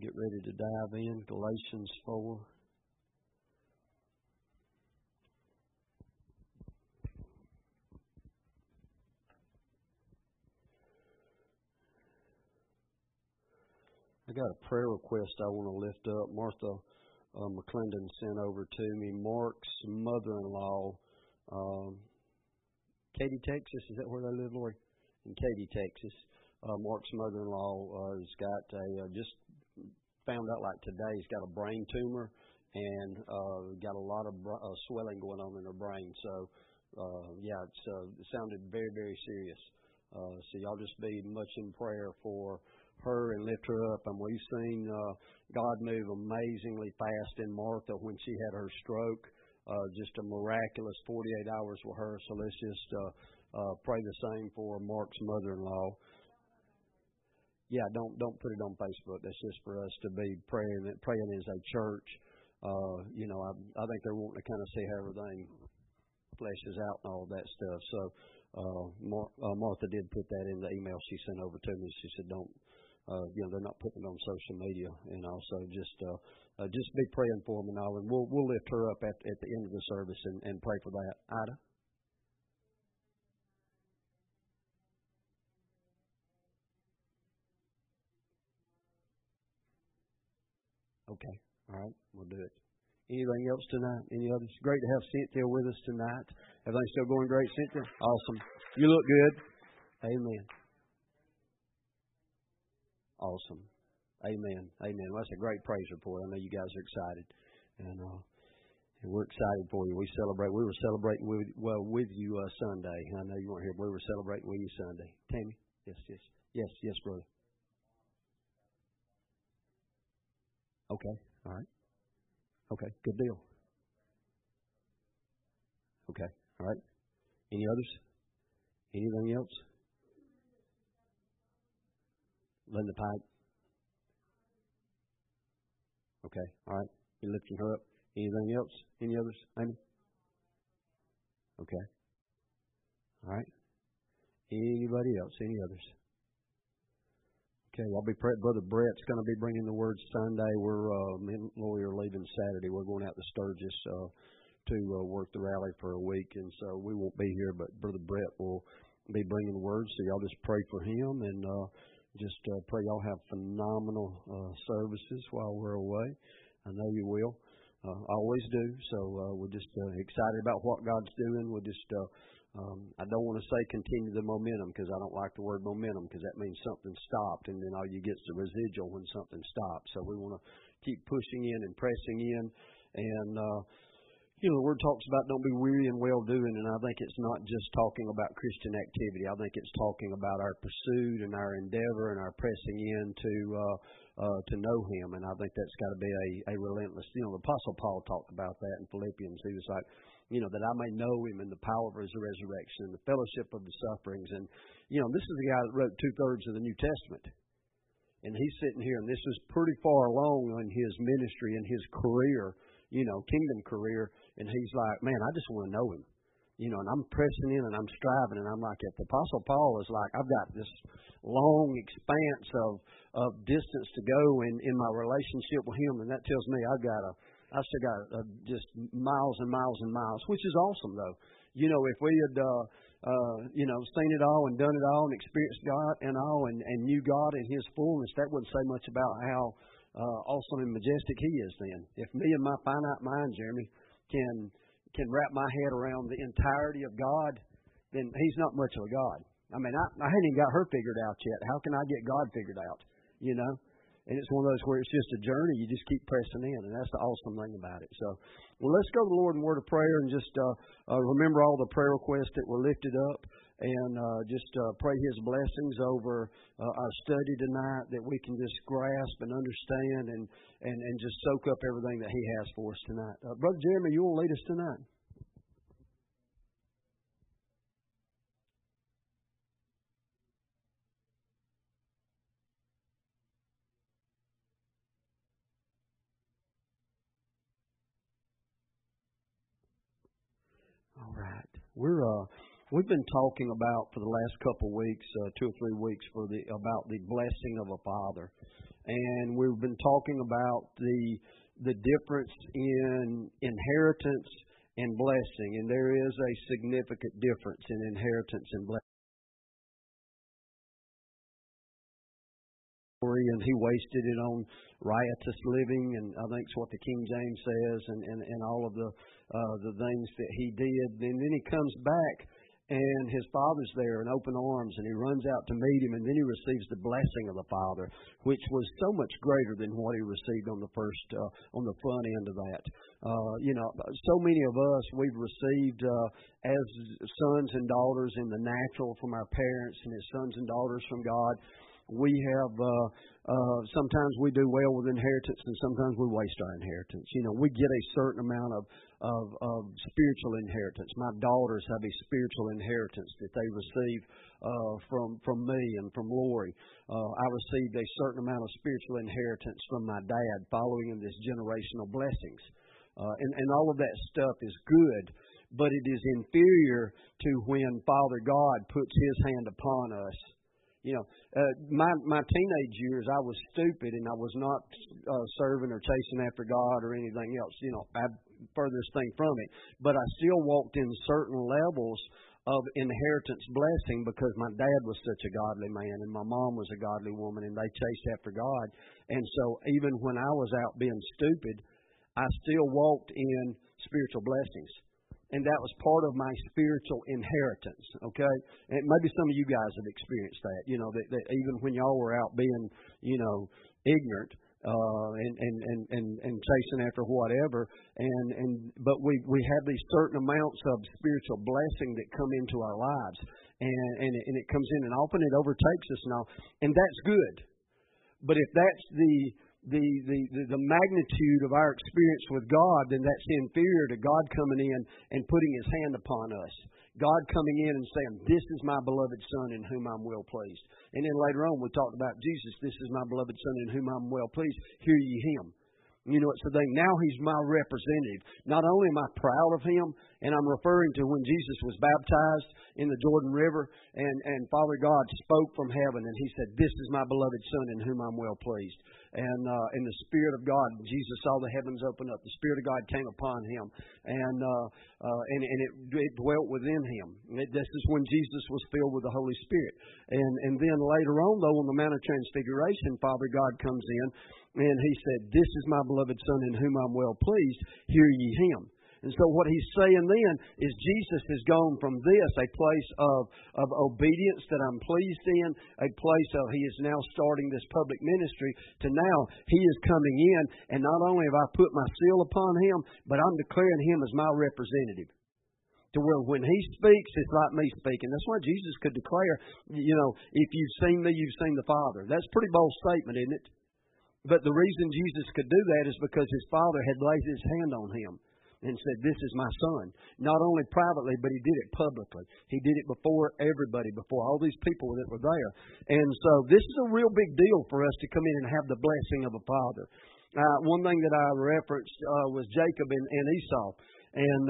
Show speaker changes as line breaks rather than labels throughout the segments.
get ready to dive in. Galatians 4. I got a prayer request I want to lift up. Martha McClendon sent over to me. Mark's mother-in-law, Katy, Texas. Is that where they live, Lori? In Katy, Texas. Mark's mother-in-law has got just found out like today, he's got a brain tumor and got a lot of swelling going on in her brain. So, it sounded very, very serious. So y'all just be much in prayer for her and lift her up. And we've seen God move amazingly fast in Martha when she had her stroke. Just a miraculous 48 hours with her. So let's just pray the same for Mark's mother-in-law. Yeah, don't put it on Facebook. That's just for us to be praying as a church. I think they're wanting to kind of see how everything fleshes out and all that stuff. So Martha did put that in the email she sent over to me. She said, don't. They're not putting it on social media, and also just be praying for them and all, and we'll lift her up at the end of the service and pray for that. Ida. Okay, all right, we'll do it. Anything else tonight? Any others? Great to have Cynthia with us tonight. Everything still going great, Cynthia? Awesome. You look good. Amen. Awesome. Amen. Amen. Well, that's a great praise report. I know you guys are excited, and we're excited for you. We were celebrating with you Sunday. I know you weren't here, but we were celebrating with you Sunday. Tammy? Yes, brother. Okay. All right. Okay. Good deal. Okay. All right. Any others? Anything else? Linda Pike. Okay. All right. You lifting her up. Anything else? Any others? Amy? Okay. All right. Anybody else? Any others? Okay. I'll be praying. Brother Brett's going to be bringing the word Sunday. Me and Lori are leaving Saturday. We're going out to Sturgis to work the rally for a week, and so we won't be here. But Brother Brett will be bringing the word. So y'all just pray for him and. Just pray y'all have phenomenal services while we're away. I know you will. I always do. So we're just excited about what God's doing. We're just, I don't want to say continue the momentum because I don't like the word momentum because that means something stopped and then all you get is the residual when something stops. So we want to keep pushing in and pressing in. And, the Word talks about don't be weary in well-doing, and I think it's not just talking about Christian activity. I think it's talking about our pursuit and our endeavor and our pressing in to know Him, and I think that's got to be a relentless. The Apostle Paul talked about that in Philippians. He was like, that I may know Him in the power of His resurrection and the fellowship of the sufferings. And, this is the guy that wrote 2/3 of the New Testament. And he's sitting here, and this is pretty far along in his ministry and his career, kingdom career. And he's like, man, I just want to know Him. And I'm pressing in and I'm striving. And I'm like, if the Apostle Paul is like, I've got this long expanse of distance to go in my relationship with Him. And that tells me I still got just miles and miles and miles, which is awesome, though. If we had, seen it all and done it all and experienced God and all and knew God in His fullness, that wouldn't say much about how awesome and majestic He is then. If me and my finite mind, Jeremy, can wrap my head around the entirety of God, then He's not much of a God. I mean, I haven't even got her figured out yet. How can I get God figured out? And it's one of those where it's just a journey. You just keep pressing in, and that's the awesome thing about it. So, let's go to the Lord in word of prayer and just remember all the prayer requests that were lifted up, and just pray His blessings over our study tonight, that we can just grasp and understand and just soak up everything that He has for us tonight. Brother Jeremy, you will lead us tonight. All right. We've been talking about for the last couple of weeks, 2 or 3 weeks, about the blessing of a father, and we've been talking about the difference in inheritance and blessing, and there is a significant difference in inheritance and blessing. And he wasted it on riotous living, and I think it's what the King James says, and all of the things that he did. And then he comes back, and his father's there in open arms, and he runs out to meet him, and then he receives the blessing of the Father, which was so much greater than what he received on the front end of that. So many of us, we've received as sons and daughters in the natural from our parents, and as sons and daughters from God. We have, sometimes we do well with inheritance, and sometimes we waste our inheritance. We get a certain amount of spiritual inheritance. My daughters have a spiritual inheritance that they receive from me and from Lori. I received a certain amount of spiritual inheritance from my dad following in this generational blessings. And all of that stuff is good, but it is inferior to when Father God puts His hand upon us. My teenage years, I was stupid, and I was not serving or chasing after God or anything else. I furthest thing from it. But I still walked in certain levels of inheritance blessing because my dad was such a godly man, and my mom was a godly woman, and they chased after God. And so even when I was out being stupid, I still walked in spiritual blessings. And that was part of my spiritual inheritance, okay? And maybe some of you guys have experienced that, that even when y'all were out being, ignorant and chasing after whatever, but we have these certain amounts of spiritual blessing that come into our lives, and it comes in and often it overtakes us and all, and that's good. But if that's the magnitude of our experience with God, then that's inferior to God coming in and putting His hand upon us. God coming in and saying, "This is my beloved Son in whom I'm well pleased." And then later on we talked about Jesus. "This is my beloved Son in whom I'm well pleased. Hear ye Him." It's the thing. Now He's my representative. Not only am I proud of Him, and I'm referring to when Jesus was baptized in the Jordan River, and Father God spoke from heaven, and He said, "This is my beloved Son in whom I'm well pleased." And the Spirit of God, Jesus saw the heavens open up. The Spirit of God came upon Him, and it dwelt within Him. This is when Jesus was filled with the Holy Spirit. And then later on, though, on the Mount of Transfiguration, Father God comes in, and He said, "This is my beloved Son in whom I'm well pleased. Hear ye Him." And so what He's saying then is Jesus has gone from this, a place of obedience that I'm pleased in, a place of He is now starting this public ministry, to now He is coming in, and not only have I put my seal upon Him, but I'm declaring Him as my representative. To where when He speaks, it's like me speaking. That's why Jesus could declare, "If you've seen me, you've seen the Father." That's a pretty bold statement, isn't it? But the reason Jesus could do that is because His Father had laid His hand on Him and said, "This is my Son." Not only privately, but He did it publicly. He did it before everybody, before all these people that were there. And so this is a real big deal for us to come in and have the blessing of a father. One thing that I referenced was Jacob and Esau. And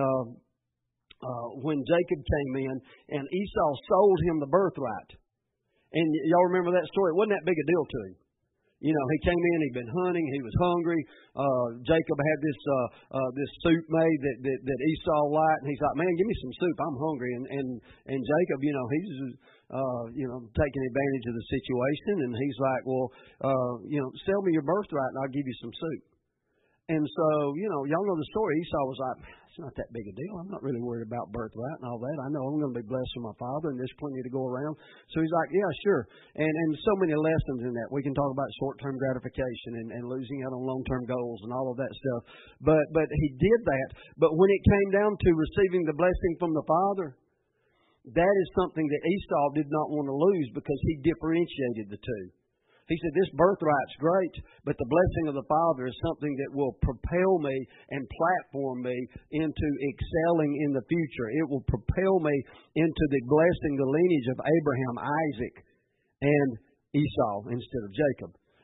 when Jacob came in, and Esau sold him the birthright. And y'all remember that story? It wasn't that big a deal to him. He came in, he'd been hunting, he was hungry. Jacob had this soup made that Esau liked, and he's like, "Man, give me some soup, I'm hungry." And Jacob, he's taking advantage of the situation, and he's like, "Well, sell me your birthright and I'll give you some soup." And so, y'all know the story. Esau was like, "It's not that big a deal. I'm not really worried about birthright and all that. I know I'm going to be blessed with my father, and there's plenty to go around." So he's like, "Yeah, sure." And so many lessons in that. We can talk about short-term gratification and losing out on long-term goals and all of that stuff. But he did that. But when it came down to receiving the blessing from the Father, that is something that Esau did not want to lose, because he differentiated the two. He said, "This birthright's great, but the blessing of the Father is something that will propel me and platform me into excelling in the future. It will propel me into the blessing, the lineage of Abraham, Isaac, and Esau instead of Jacob."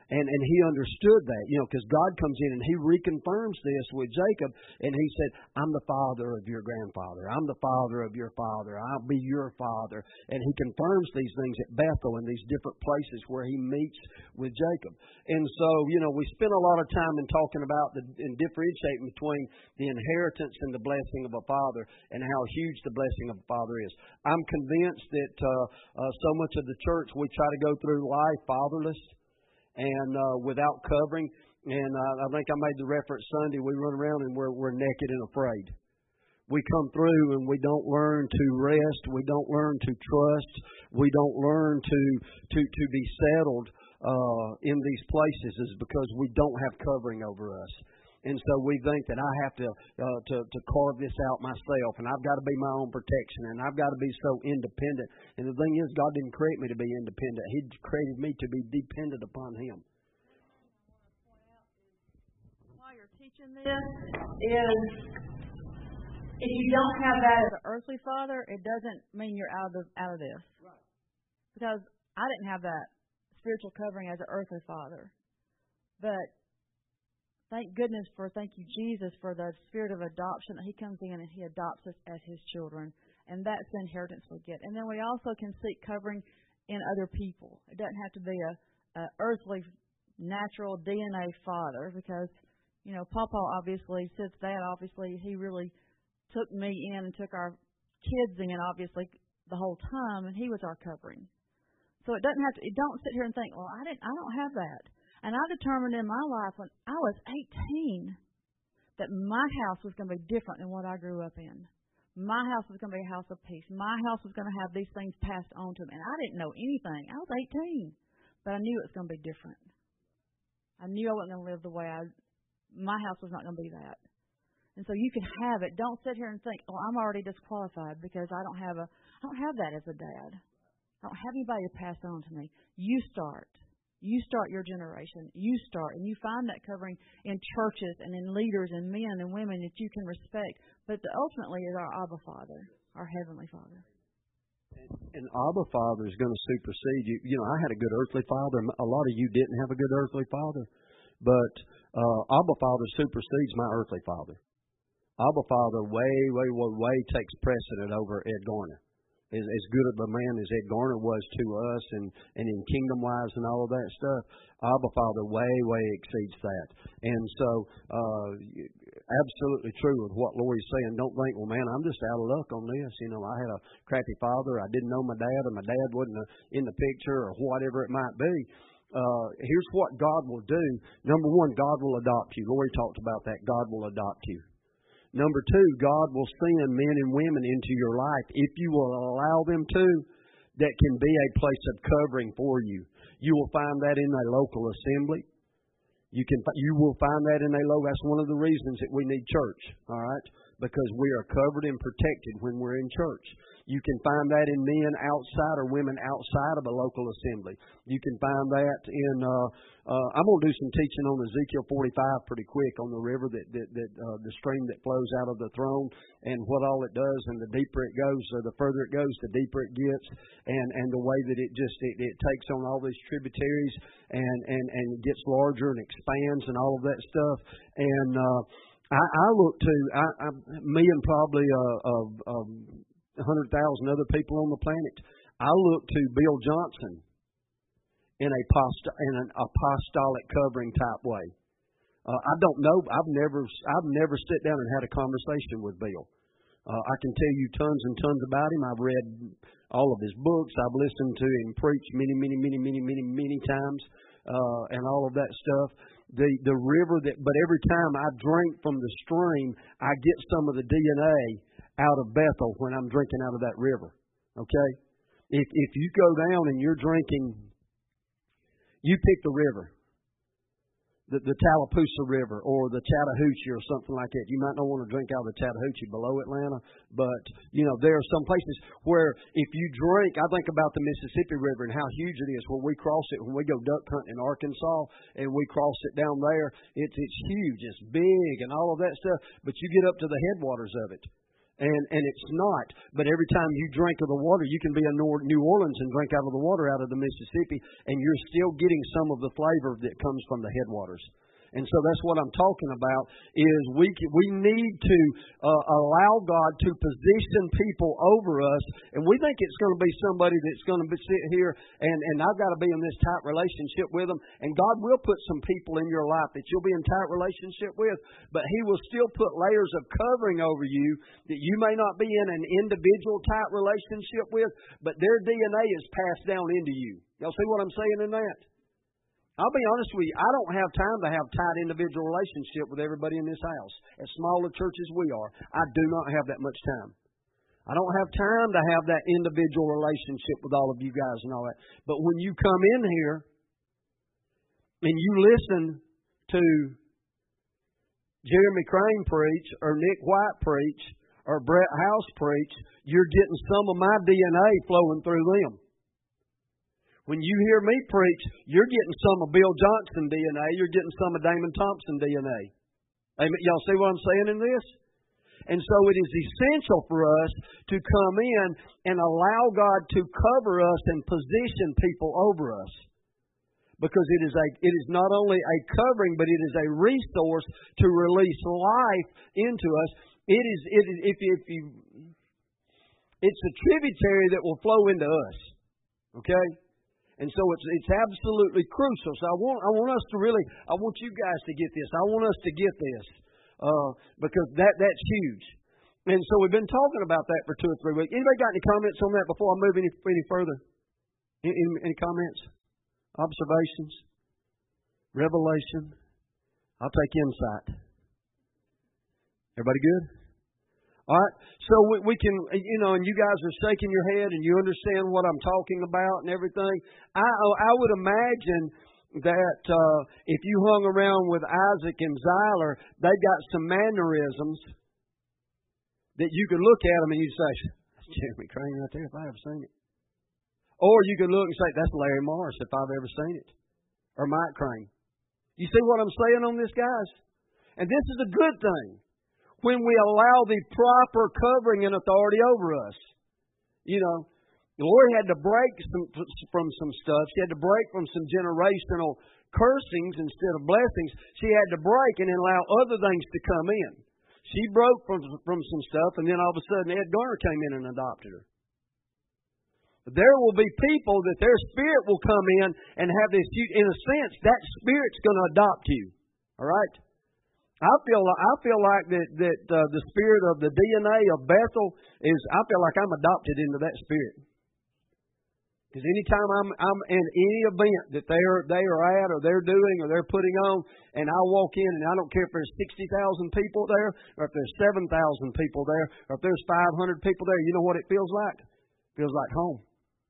And he understood that, because God comes in and he reconfirms this with Jacob, and he said, I'm the father of your grandfather. I'm the father of your father. I'll be your father. And he confirms these things at Bethel and these different places where he meets with Jacob. And so, we spent a lot of time in talking about and differentiating between the inheritance and the blessing of a father and how huge the blessing of a father is. I'm convinced that so much of the church, we try to go through life fatherless and without covering. And I think I made the reference Sunday, we run around and we're naked and afraid. We come through and we don't learn to rest. We don't learn to trust. We don't learn to be settled in these places is because we don't have covering over us. And so we think that I have to carve this out myself, and I've got to be my own protection, and I've got to be so independent. And the thing is, God didn't create me to be independent. He created me to be dependent upon Him.
While you're teaching this, is if you don't have that as an earthly father, it doesn't mean you're out of this.
Right.
Because I didn't have that spiritual covering as an earthly father, but thank you, Jesus, for the spirit of adoption that He comes in and He adopts us as His children. And that's the inheritance we get. And then we also can seek covering in other people. It doesn't have to be a earthly, natural DNA father because, Papa obviously, since that, obviously, he really took me in and took our kids in, obviously, the whole time, and he was our covering. So it doesn't have to, don't sit here and think, well, I don't have that. And I determined in my life when I was 18 that my house was going to be different than what I grew up in. My house was going to be a house of peace. My house was going to have these things passed on to me. And I didn't know anything. I was 18. But I knew it was going to be different. I knew I wasn't going to live the way my house was not going to be that. And so you can have it. Don't sit here and think, oh, I'm already disqualified because I don't have that as a dad. I don't have anybody to pass on to me. You start. You start your generation. You start. And you find that covering in churches and in leaders and men and women that you can respect. But ultimately is our Abba Father, our Heavenly Father.
And Abba Father is going to supersede you. I had a good earthly father. A lot of you didn't have a good earthly father. But Abba Father supersedes my earthly father. Abba Father way takes precedent over Ed Garner. As good of a man as Ed Garner was to us and in kingdom wise and all of that stuff, Abba Father way exceeds that. And so, absolutely true with what Lori's saying. Don't think, well, man, I'm just out of luck on this. I had a crappy father. I didn't know my dad, or my dad wasn't in the picture, or whatever it might be. Here's what God will do. Number one, God will adopt you. Lori talked about that. God will adopt you. Number two, God will send men and women into your life, if you will allow them to, that can be a place of covering for you. You will find that in a local assembly. You will find that in a local. That's one of the reasons that we need church, all right? Because we are covered and protected when we're in church. You can find that in men outside or women outside of a local assembly. You can find that in, I'm going to do some teaching on Ezekiel 45 pretty quick on the river, the stream that flows out of the throne and what all it does, and the deeper it goes, or the further it goes, the deeper it gets, and the way that it takes on all these tributaries and gets larger and expands and all of that stuff. And I look to, me and probably 100,000 other people on the planet, I look to Bill Johnson in an apostolic covering type way. I don't know. I've never sat down and had a conversation with Bill. I can tell you tons and tons about him. I've read all of his books. I've listened to him preach many times, and all of that stuff. The river but every time I drink from the stream, I get some of the DNA out of Bethel when I'm drinking out of that river. Okay? If you go down and you're drinking, you pick the river. The Tallapoosa River or the Chattahoochee or something like that. You might not want to drink out of the Chattahoochee below Atlanta, but, there are some places where if you drink, I think about the Mississippi River and how huge it is where we cross it when we go duck hunting in Arkansas and we cross it down there. It's huge, it's big and all of that stuff, but you get up to the headwaters of it. And it's not. But every time you drink of the water, you can be in New Orleans and drink out of the water out of the Mississippi, and you're still getting some of the flavor that comes from the headwaters. And so that's what I'm talking about, is we need to allow God to position people over us. And we think it's going to be somebody that's going to sit here and I've got to be in this tight relationship with them. And God will put some people in your life that you'll be in tight relationship with. But He will still put layers of covering over you that you may not be in an individual tight relationship with, but their DNA is passed down into you. Y'all see what I'm saying in that? I'll be honest with you, I don't have time to have tight individual relationship with everybody in this house. As small a church as we are, I do not have that much time. I don't have time to have that individual relationship with all of you guys and all that. But when you come in here and you listen to Jeremy Crane preach or Nick White preach or Brett House preach, you're getting some of my DNA flowing through them. When you hear me preach, you're getting some of Bill Johnson DNA. You're getting some of Damon Thompson DNA. Amen. Y'all see what I'm saying in this? And so it is essential for us to come in and allow God to cover us and position people over us. Because it is not only a covering, but it is a resource to release life into us. It's a tributary that will flow into us. Okay? And so it's absolutely crucial. So I want us to really, I want you guys to get this. I want us to get this because that's huge. And so we've been talking about that for 2 or 3 weeks. Anybody got any comments on that before I move any further? Any comments? Observations? Revelation? I'll take insight. Everybody good? All right, so we can, and you guys are shaking your head and you understand what I'm talking about and everything. I would imagine that if you hung around with Isaac and Zyler, they got some mannerisms that you could look at them and you'd say, that's Jeremy Crane right there if I ever seen it. Or you could look and say, that's Larry Morris if I've ever seen it. Or Mike Crane. You see what I'm saying on this, guys? And this is a good thing. When we allow the proper covering and authority over us. Lori had to break from some stuff. She had to break from some generational cursings instead of blessings. She had to break and allow other things to come in. She broke from some stuff, and then all of a sudden Ed Garner came in and adopted her. There will be people that their spirit will come in and have this, in a sense, that spirit's going to adopt you. All right? I feel like that the spirit of the DNA of Bethel is, I feel like I'm adopted into that spirit. Because anytime I'm in any event that they are at or they're doing or they're putting on, and I walk in and I don't care if there's 60,000 people there or if there's 7,000 people there or if there's 500 people there, you know what it feels like? It feels like home.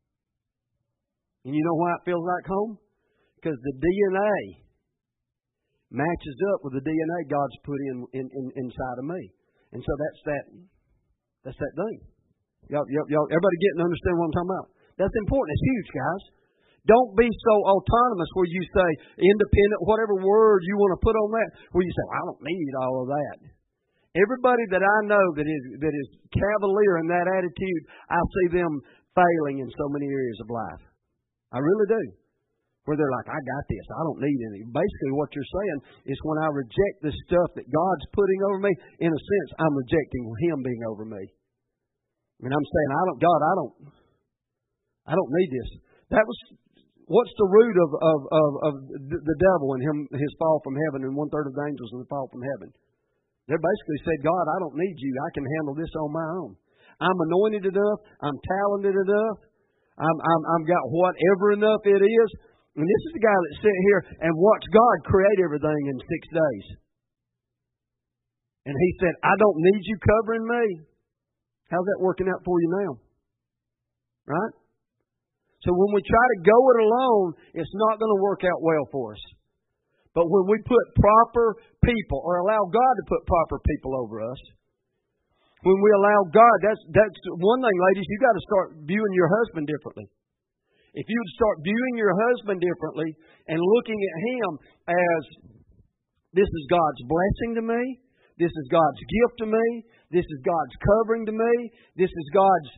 And you know why it feels like home? Because the DNA matches up with the DNA God's put inside of me. And so that's that thing. Y'all, everybody getting to understand what I'm talking about? That's important. It's huge, guys. Don't be so autonomous where you say independent, whatever word you want to put on that, where you say, well, I don't need all of that. Everybody that I know that is cavalier in that attitude, I see them failing in so many areas of life. I really do. Where they're like, I got this. I don't need any. Basically, what you're saying is when I reject the stuff that God's putting over me, in a sense, I'm rejecting Him being over me. And I'm saying, I don't need this. What's the root of the devil and his fall from heaven and 1/3 of the angels and the fall from heaven? They basically said, God, I don't need you. I can handle this on my own. I'm anointed enough. I'm talented enough. I've got whatever enough it is. And this is the guy that sat here and watched God create everything in 6 days. And he said, I don't need you covering me. How's that working out for you now? Right? So when we try to go it alone, it's not going to work out well for us. But when we put proper people, or allow God to put proper people over us, when we allow God, that's one thing, ladies, you got to start viewing your husband differently. If you would start viewing your husband differently and looking at him as, this is God's blessing to me, This is God's gift to me. This is God's covering to me. This is God's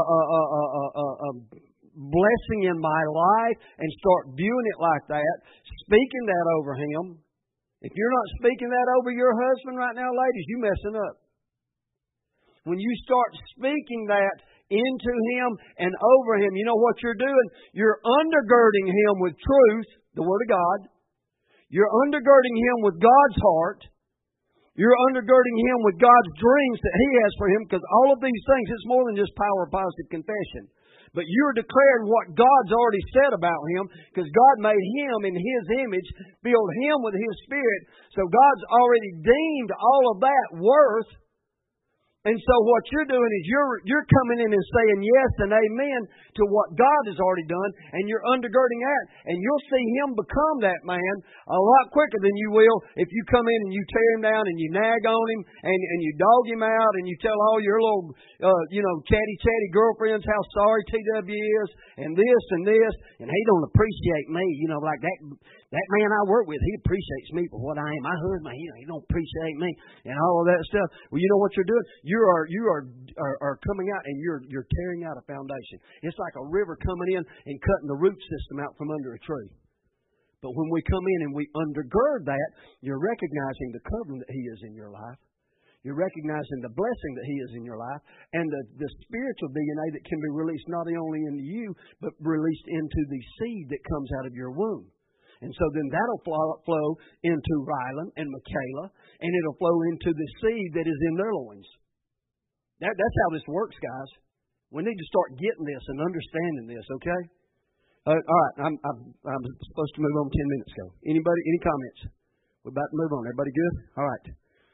blessing in my life, and start viewing it like that, speaking that over him. If you're not speaking that over your husband right now, ladies, you're messing up. When you start speaking that into him and over him, you know what you're doing? You're undergirding him with truth, the Word of God. You're undergirding him with God's heart. You're undergirding him with God's dreams that He has for him, because all of these things, it's more than just power of positive confession. But you're declaring what God's already said about him, because God made him in His image, filled him with His Spirit. So God's already deemed all of that worth. And so what you're doing is you're coming in and saying yes and amen to what God has already done, and you're undergirding that. And you'll see him become that man a lot quicker than you will if you come in and you tear him down and you nag on him and you dog him out and you tell all your little, chatty girlfriends how sorry TW is and this, and he don't appreciate me. Like that man I work with, he appreciates me for what I am. My husband, he don't appreciate me and all of that stuff. Well, you know what you're doing? You are coming out and you're tearing out a foundation. It's like a river coming in and cutting the root system out from under a tree. But when we come in and we undergird that, you're recognizing the covering that He is in your life. You're recognizing the blessing that He is in your life, and the spiritual DNA that can be released not only into you, but released into the seed that comes out of your womb. And so then that'll flow into Rylan and Michaela, and it'll flow into the seed that is in their loins. That's how this works, guys. We need to start getting this and understanding this, okay? All right, I'm supposed to move on 10 minutes ago. Anybody, any comments? We're about to move on. Everybody good? All right.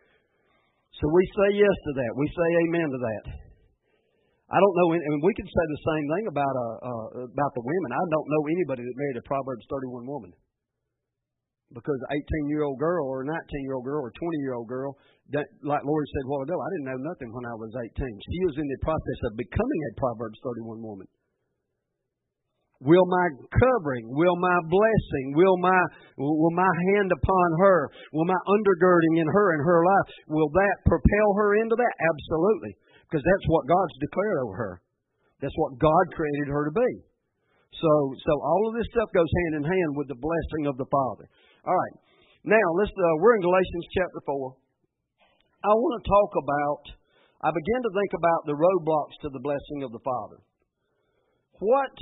So we say yes to that. We say amen to that. I don't know, and we could say the same thing about the women. I don't know anybody that married a Proverbs 31 woman. Because an 18-year-old girl or a 19-year-old girl or a 20-year-old girl, that, like Lori said a while ago, I didn't know nothing when I was 18. She was in the process of becoming a Proverbs 31 woman. Will my covering, will my blessing, will my hand upon her, will my undergirding in her and her life, will that propel her into that? Absolutely. Because that's what God's declared over her. That's what God created her to be. So all of this stuff goes hand in hand with the blessing of the Father. All right. Now, we're in Galatians chapter 4. I want to talk about, I began to think about the roadblocks to the blessing of the Father. What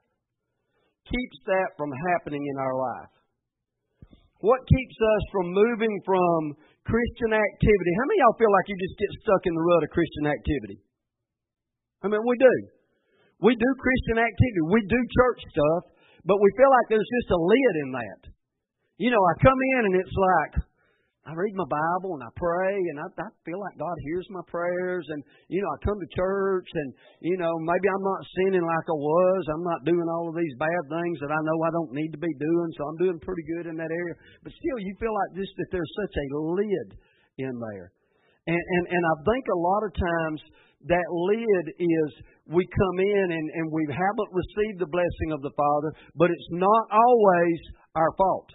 keeps that from happening in our life? What keeps us from moving from Christian activity? How many of y'all feel like you just get stuck in the rut of Christian activity? I mean, we do. We do Christian activity. We do church stuff, but we feel like there's just a lid in that. I come in and it's like, I read my Bible and I pray and I feel like God hears my prayers, and, I come to church and, maybe I'm not sinning like I was. I'm not doing all of these bad things that I know I don't need to be doing, so I'm doing pretty good in that area. But still, you feel like just that there's such a lid in there. And I think a lot of times that lid is we come in and we haven't received the blessing of the Father, but it's not always our fault.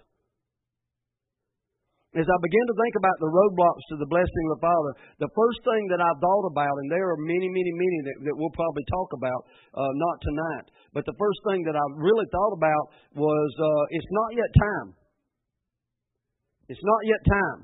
As I began to think about the roadblocks to the blessing of the Father, the first thing that I thought about, and there are many, many, many that we'll probably talk about, not tonight, but the first thing that I really thought about was it's not yet time. It's not yet time.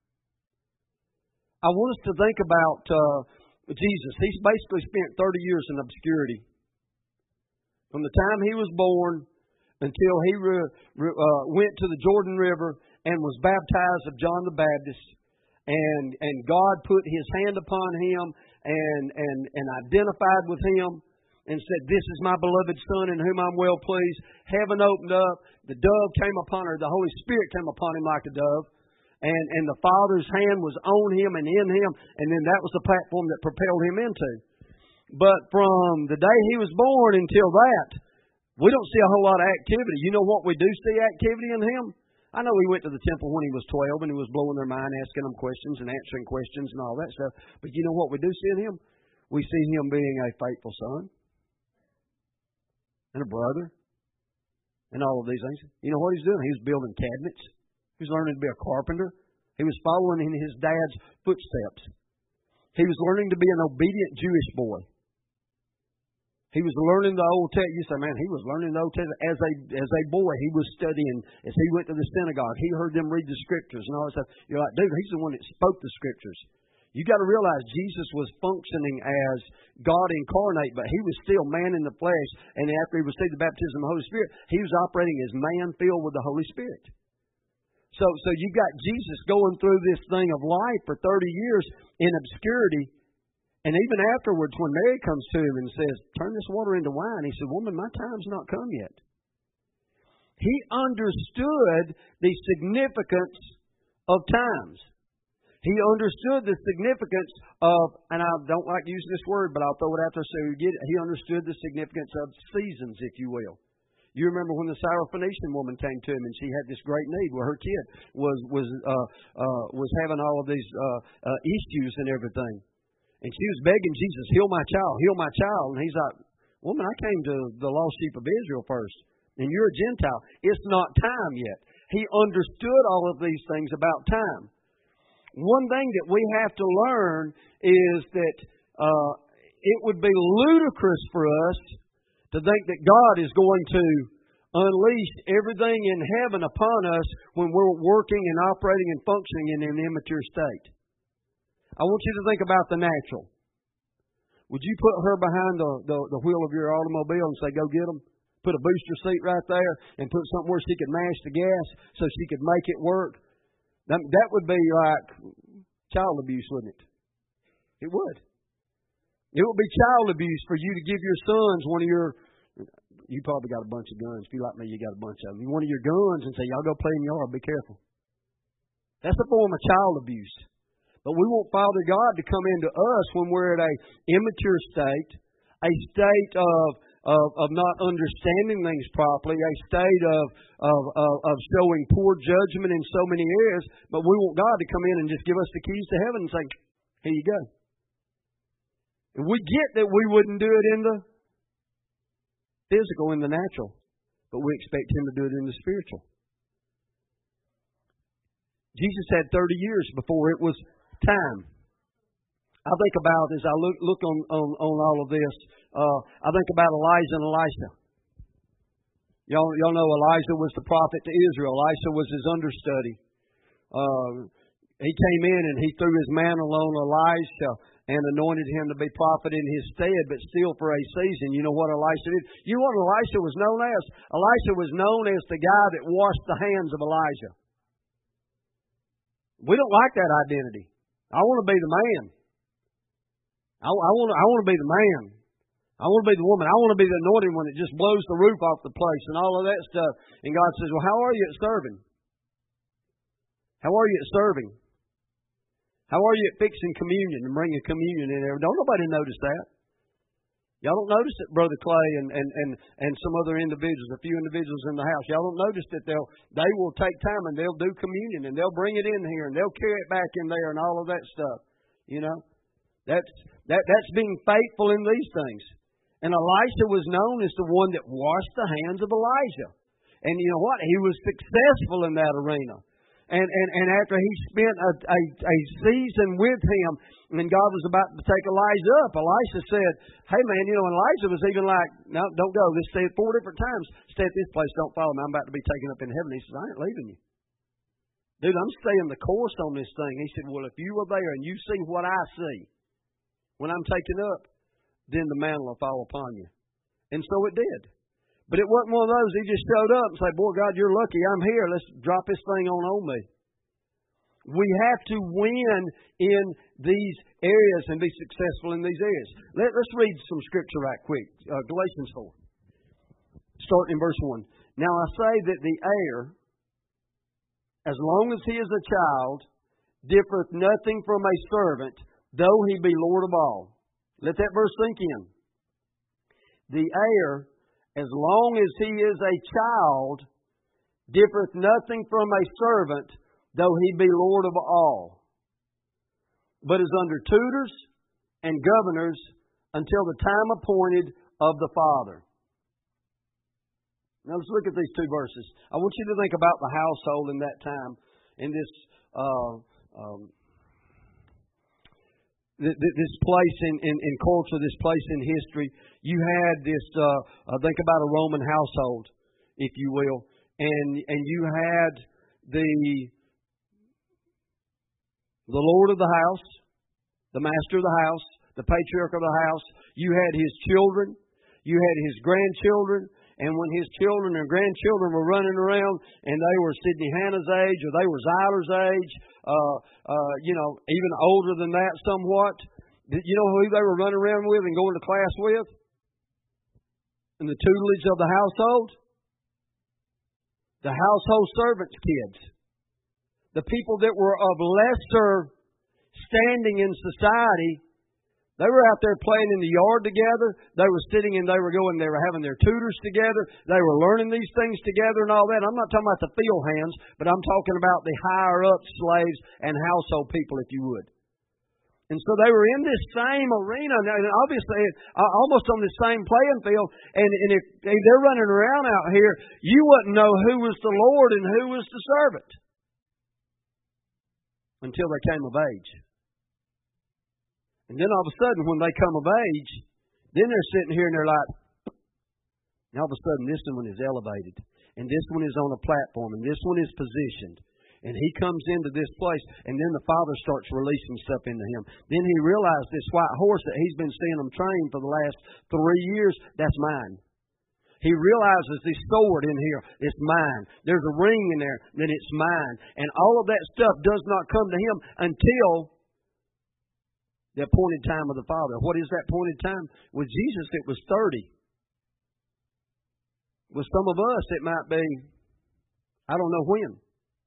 I want us to think about Jesus. He's basically spent 30 years in obscurity. From the time he was born until he went to the Jordan River and was baptized of John the Baptist, and God put His hand upon him and identified with him and said, "This is my beloved Son in whom I'm well pleased." Heaven opened up, the dove came upon her, the Holy Spirit came upon him like a dove, and the Father's hand was on him and in him, and then that was the platform that propelled him into. But from the day he was born until that, we don't see a whole lot of activity. You know what we do see activity in him? I know he went to the temple when he was 12 and he was blowing their mind, asking them questions and answering questions and all that stuff. But you know what we do see in him? We see him being a faithful son and a brother and all of these things. You know what he's doing? He's building cabinets. He's learning to be a carpenter. He was following in his dad's footsteps. He was learning to be an obedient Jewish boy. He was learning the Old Testament. You say, man, he was learning the Old Testament as a boy. He was studying as he went to the synagogue. He heard them read the Scriptures and all that stuff. You're like, dude, he's the one that spoke the Scriptures. You got to realize Jesus was functioning as God incarnate, but he was still man in the flesh. And after he received the baptism of the Holy Spirit, he was operating as man filled with the Holy Spirit. So you got Jesus going through this thing of life for 30 years in obscurity. And even afterwards, when Mary comes to him and says, turn this water into wine, he said, woman, my time's not come yet. He understood the significance of times. He understood the significance of, and I don't like using this word, but I'll throw it out there so you get it. He understood the significance of seasons, if you will. You remember when the Syrophoenician woman came to him and she had this great need where her kid was having all of these issues and everything. And she was begging Jesus, heal my child, heal my child. And he's like, woman, I came to the lost sheep of Israel first. And you're a Gentile. It's not time yet. He understood all of these things about time. One thing that we have to learn is that it would be ludicrous for us to think that God is going to unleash everything in heaven upon us when we're working and operating and functioning in an immature state. I want you to think about the natural. Would you put her behind the wheel of your automobile and say, go get them? Put a booster seat right there and put something where she could mash the gas so she could make it work? That would be like child abuse, wouldn't it? It would. It would be child abuse for you to give your sons one of your, you probably got a bunch of guns. If you're like me, you got a bunch of them. One of your guns and say, y'all go play in the yard, be careful. That's a form of child abuse. But we want Father God to come into us when we're at an immature state, a state of not understanding things properly, a state of showing poor judgment in so many areas. But we want God to come in and just give us the keys to heaven and say, here you go. And we get that we wouldn't do it in the physical, in the natural, but we expect Him to do it in the spiritual. Jesus had 30 years before it was time. I think about, as I look on all of this, I think about Elijah and Elisha. Y'all know Elijah was the prophet to Israel. Elisha was his understudy. He came in and he threw his mantle on Elisha and anointed him to be prophet in his stead, but still for a season. You know what Elisha did? You know what Elisha was known as? Elisha was known as the guy that washed the hands of Elijah. We don't like that identity. I want to be the man. I want to be the man. I want to be the woman. I want to be the anointed one that just blows the roof off the place and all of that stuff. And God says, well, how are you at serving? How are you at serving? How are you at fixing communion and bringing communion in there? Don't nobody notice that. Y'all don't notice it, Brother Clay and some other individuals, a few individuals in the house. Y'all don't notice that they will take time and they'll do communion and they'll bring it in here and they'll carry it back in there and all of that stuff. You know, that's being faithful in these things. And Elisha was known as the one that washed the hands of Elijah. And you know what? He was successful in that arena. And after he spent a season with him, and God was about to take Elijah up, Elisha said, hey man, you know, Elijah was even like, no, don't go. This stay 4 different times. Stay at this place, don't follow me. I'm about to be taken up in heaven. He says, I ain't leaving you. Dude, I'm staying the course on this thing. He said, well, if you were there and you see what I see when I'm taken up, then the mantle will fall upon you. And so it did. But it wasn't one of those, he just showed up and said, boy, God, you're lucky. I'm here. Let's drop this thing on me. We have to win in these areas and be successful in these areas. Let's read some scripture right quick. Galatians 4. Starting in verse 1. Now I say that the heir, as long as he is a child, differeth nothing from a servant, though he be Lord of all. Let that verse sink in. The heir, as long as he is a child, differeth nothing from a servant, though he be Lord of all, but is under tutors and governors until the time appointed of the Father. Now let's look at these 2 verses. I want you to think about the household in that time, in this this place in culture, this place in history. You had this, think about a Roman household, if you will, and you had the Lord of the house, the master of the house, the patriarch of the house. You had his children, you had his grandchildren, and when his children and grandchildren were running around and they were Sidney Hannah's age or they were Zyler's age, even older than that somewhat, you know who they were running around with and going to class with? In the tutelage of the household? The household servants' kids. The people that were of lesser standing in society. They were out there playing in the yard together. They were sitting and they were having their tutors together. They were learning these things together and all that. I'm not talking about the field hands, but I'm talking about the higher up slaves and household people, if you would. And so they were in this same arena, and obviously almost on the same playing field. And if they're running around out here, you wouldn't know who was the Lord and who was the servant until they came of age. And then all of a sudden, when they come of age, then they're sitting here and they're like, and all of a sudden this one is elevated, and this one is on a platform, and this one is positioned. And he comes into this place, and then the Father starts releasing stuff into him. Then he realized this white horse that he's been seeing them train for the last 3 years, that's mine. He realizes this sword in here, it's mine. There's a ring in there, then it's mine. And all of that stuff does not come to him until the appointed time of the Father. What is that appointed time? With Jesus, it was 30. With some of us, it might be, I don't know when.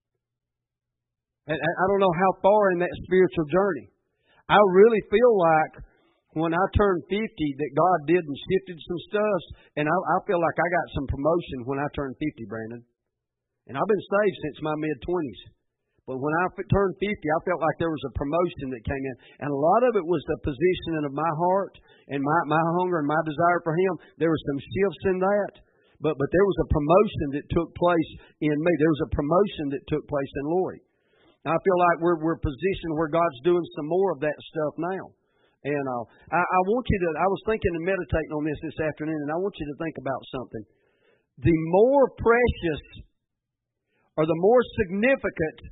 I don't know how far in that spiritual journey. I really feel like when I turned 50 that God did and shifted some stuff, and I feel like I got some promotion when I turned 50, Brandon. And I've been saved since my mid-20s. But when I turned 50, I felt like there was a promotion that came in. And a lot of it was the positioning of my heart and my hunger and my desire for Him. There were some shifts in that. But there was a promotion that took place in me. There was a promotion that took place in Lori. I feel like we're positioned where God's doing some more of that stuff now. And I want you to, I was thinking and meditating on this afternoon, and I want you to think about something. The more precious or the more significant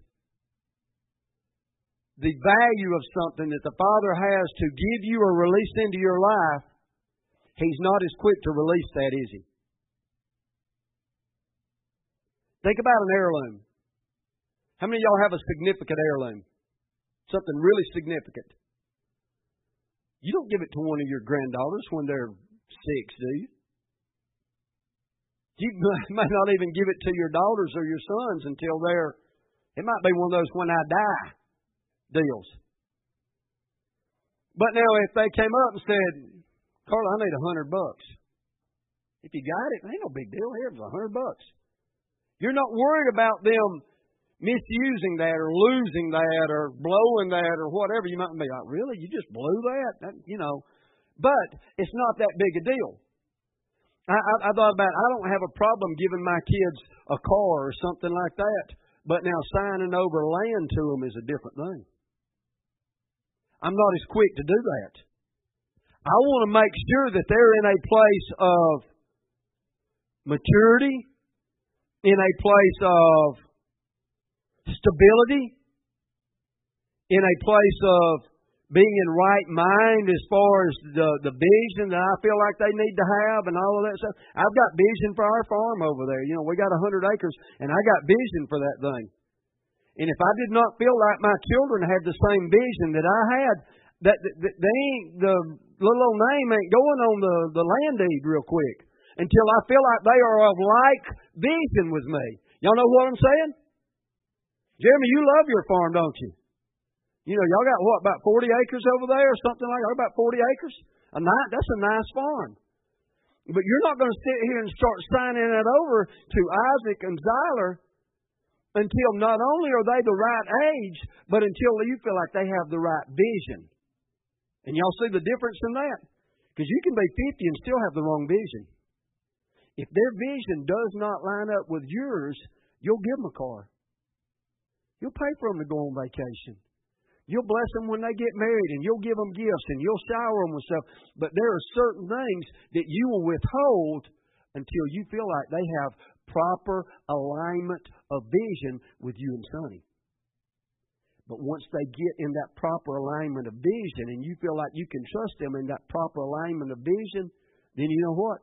the value of something that the Father has to give you or release into your life, He's not as quick to release that, is He? Think about an heirloom. How many of y'all have a significant heirloom? Something really significant. You don't give it to one of your granddaughters when they're 6, do you? You might not even give it to your daughters or your sons until it might be one of those when I die deals. But now if they came up and said, Carla, I need $100. If you got it, ain't no big deal. Here's $100. You're not worried about them misusing that or losing that or blowing that or whatever. You might be like, really? You just blew that? But it's not that big a deal. I thought about it. I don't have a problem giving my kids a car or something like that. But now signing over land to them is a different thing. I'm not as quick to do that. I want to make sure that they're in a place of maturity, in a place of stability, in a place of being in right mind as far as the vision that I feel like they need to have and all of that stuff. I've got vision for our farm over there. We got 100 acres, and I got vision for that thing. And if I did not feel like my children had the same vision that I had, that they ain't, the little old name ain't going on the land deed real quick until I feel like they are of like vision with me. Y'all know what I'm saying? Jeremy, you love your farm, don't you? Y'all got what, about 40 acres over there or something like that? About 40 acres? That's a nice farm. But you're not going to sit here and start signing it over to Isaac and Zyler until not only are they the right age, but until you feel like they have the right vision. And y'all see the difference in that? Because you can be 50 and still have the wrong vision. If their vision does not line up with yours, you'll give them a car. You'll pay for them to go on vacation. You'll bless them when they get married, and you'll give them gifts, and you'll shower them with stuff. But there are certain things that you will withhold until you feel like they have proper alignment of vision with you and Sonny. But once they get in that proper alignment of vision, and you feel like you can trust them in that proper alignment of vision, then you know what?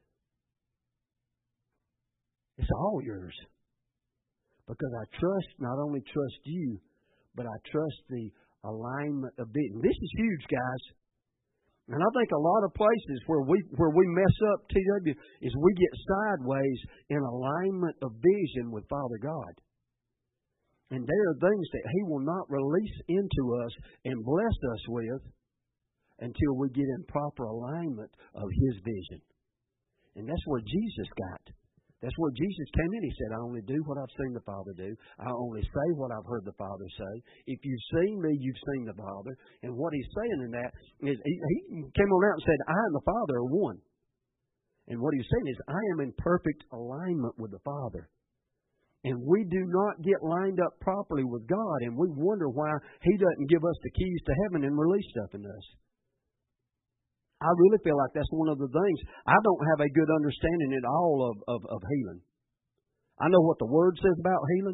It's all yours. Because I not only trust you, but I trust the alignment of vision. This is huge, guys. And I think a lot of places where we mess up, TW, is we get sideways in alignment of vision with Father God. And there are things that He will not release into us and bless us with until we get in proper alignment of His vision. And that's where Jesus got. That's where Jesus came in. He said, I only do what I've seen the Father do. I only say what I've heard the Father say. If you've seen me, you've seen the Father. And what He's saying in that is, He came on out and said, I and the Father are one. And what He's saying is, I am in perfect alignment with the Father. And we do not get lined up properly with God, and we wonder why He doesn't give us the keys to heaven and release stuff in us. I really feel like that's one of the things. I don't have a good understanding at all of healing. I know what the Word says about healing.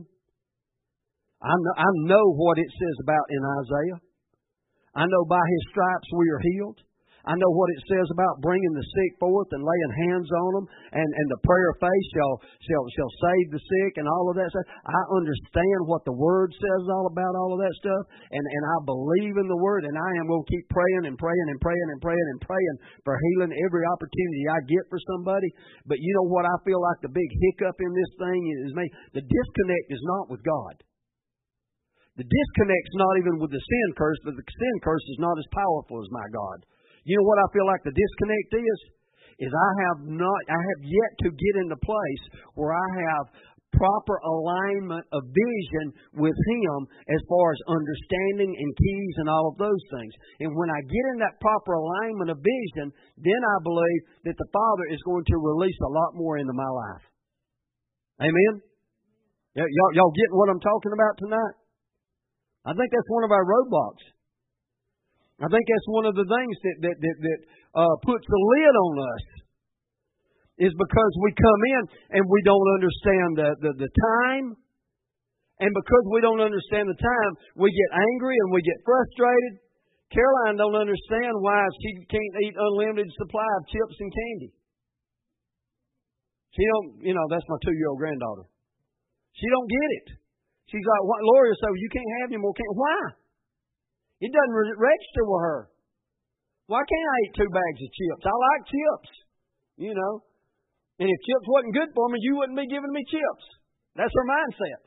I know what it says about in Isaiah. I know by His stripes we are healed. I know what it says about bringing the sick forth and laying hands on them, and the prayer of faith shall save the sick and all of that stuff. I understand what the Word says all about all of that stuff, and I believe in the Word, and I am going to keep praying and praying and praying and praying and praying for healing every opportunity I get for somebody. But you know what I feel like the big hiccup in this thing is me? The disconnect is not with God. The disconnect's not even with the sin curse, but the sin curse is not as powerful as my God. You know what I feel like the disconnect is? I have yet to get in the place where I have proper alignment of vision with Him as far as understanding and keys and all of those things. And when I get in that proper alignment of vision, then I believe that the Father is going to release a lot more into my life. Amen? Y'all getting what I'm talking about tonight? I think that's one of our roadblocks. I think that's one of the things that puts the lid on us, is because we come in and we don't understand the time, and because we don't understand the time, we get angry and we get frustrated. Caroline don't understand why she can't eat unlimited supply of chips and candy. She don't, that's my 2-year-old granddaughter. She don't get it. She's like, Lori will say, well, you can't have any more candy. Why? It doesn't register with her. Why can't I eat 2 bags of chips? I like chips, And if chips wasn't good for me, you wouldn't be giving me chips. That's her mindset.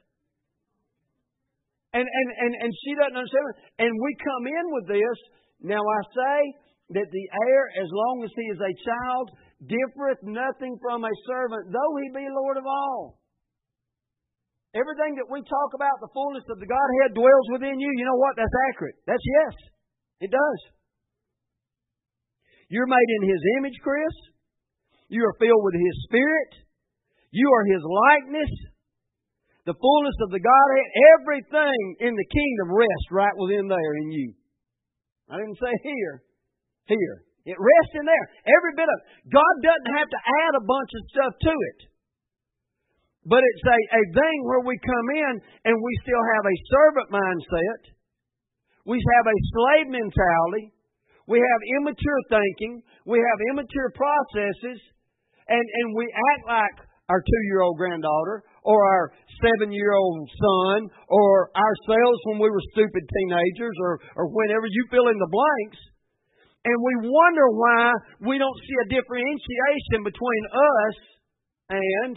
And she doesn't understand. And we come in with this. Now I say that the heir, as long as he is a child, differeth nothing from a servant, though he be Lord of all. Everything that we talk about, the fullness of the Godhead dwells within you. You know what? That's accurate. That's yes. It does. You're made in His image, Chris. You are filled with His Spirit. You are His likeness. The fullness of the Godhead. Everything in the kingdom rests right within there in you. I didn't say here. Here. It rests in there. Every bit of it. God doesn't have to add a bunch of stuff to it. But it's a thing where we come in and we still have a servant mindset. We have a slave mentality. We have immature thinking. We have immature processes. And we act like our 2-year-old granddaughter or our 7-year-old son or ourselves when we were stupid teenagers or whenever you fill in the blanks. And we wonder why we don't see a differentiation between us and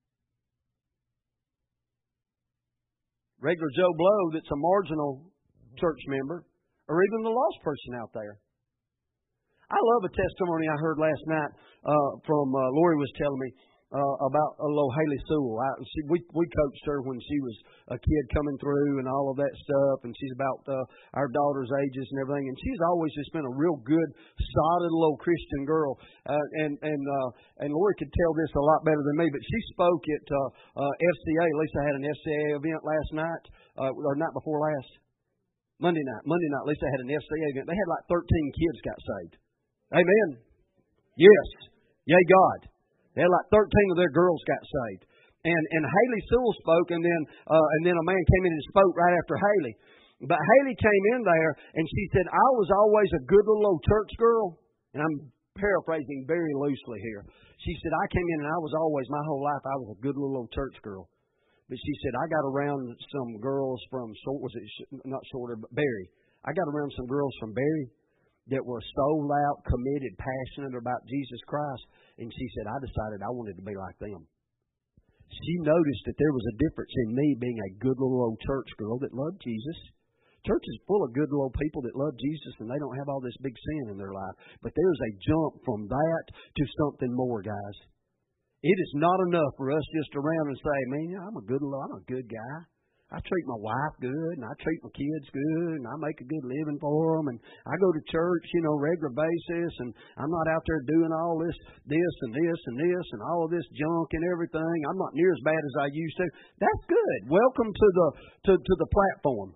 regular Joe Blow that's a marginal church member, or even the lost person out there. I love a testimony I heard last night from Lori was telling me about a little Haley Sewell. We coached her when she was a kid coming through and all of that stuff, and she's about our daughter's ages and everything. And she's always just been a real good, solid little Christian girl. And Lori could tell this a lot better than me, but she spoke at FCA. Lisa had an FCA event last night, or night before last. Monday night, Lisa had an FCA event. They had like 13 kids got saved. Amen. Yes. Yay, God. They had like 13 of their girls got saved. And Haley Sewell spoke, and then a man came in and spoke right after Haley. But Haley came in there, and she said, I was always a good little old church girl. And I'm paraphrasing very loosely here. She said, I came in, and I was always, my whole life, I was a good little old church girl. But she said, I got around some girls from, Berry. I got around some girls from Berry that were sold out, committed, passionate about Jesus Christ. And she said, I decided I wanted to be like them. She noticed that there was a difference in me being a good little old church girl that loved Jesus. Church is full of good little people that love Jesus, and they don't have all this big sin in their life. But there's a jump from that to something more, guys. It is not enough for us just around and say, man, I'm a good guy. I treat my wife good, and I treat my kids good, and I make a good living for them, and I go to church, regular basis, and I'm not out there doing all this and all of this junk and everything. I'm not near as bad as I used to. That's good. Welcome to the platform.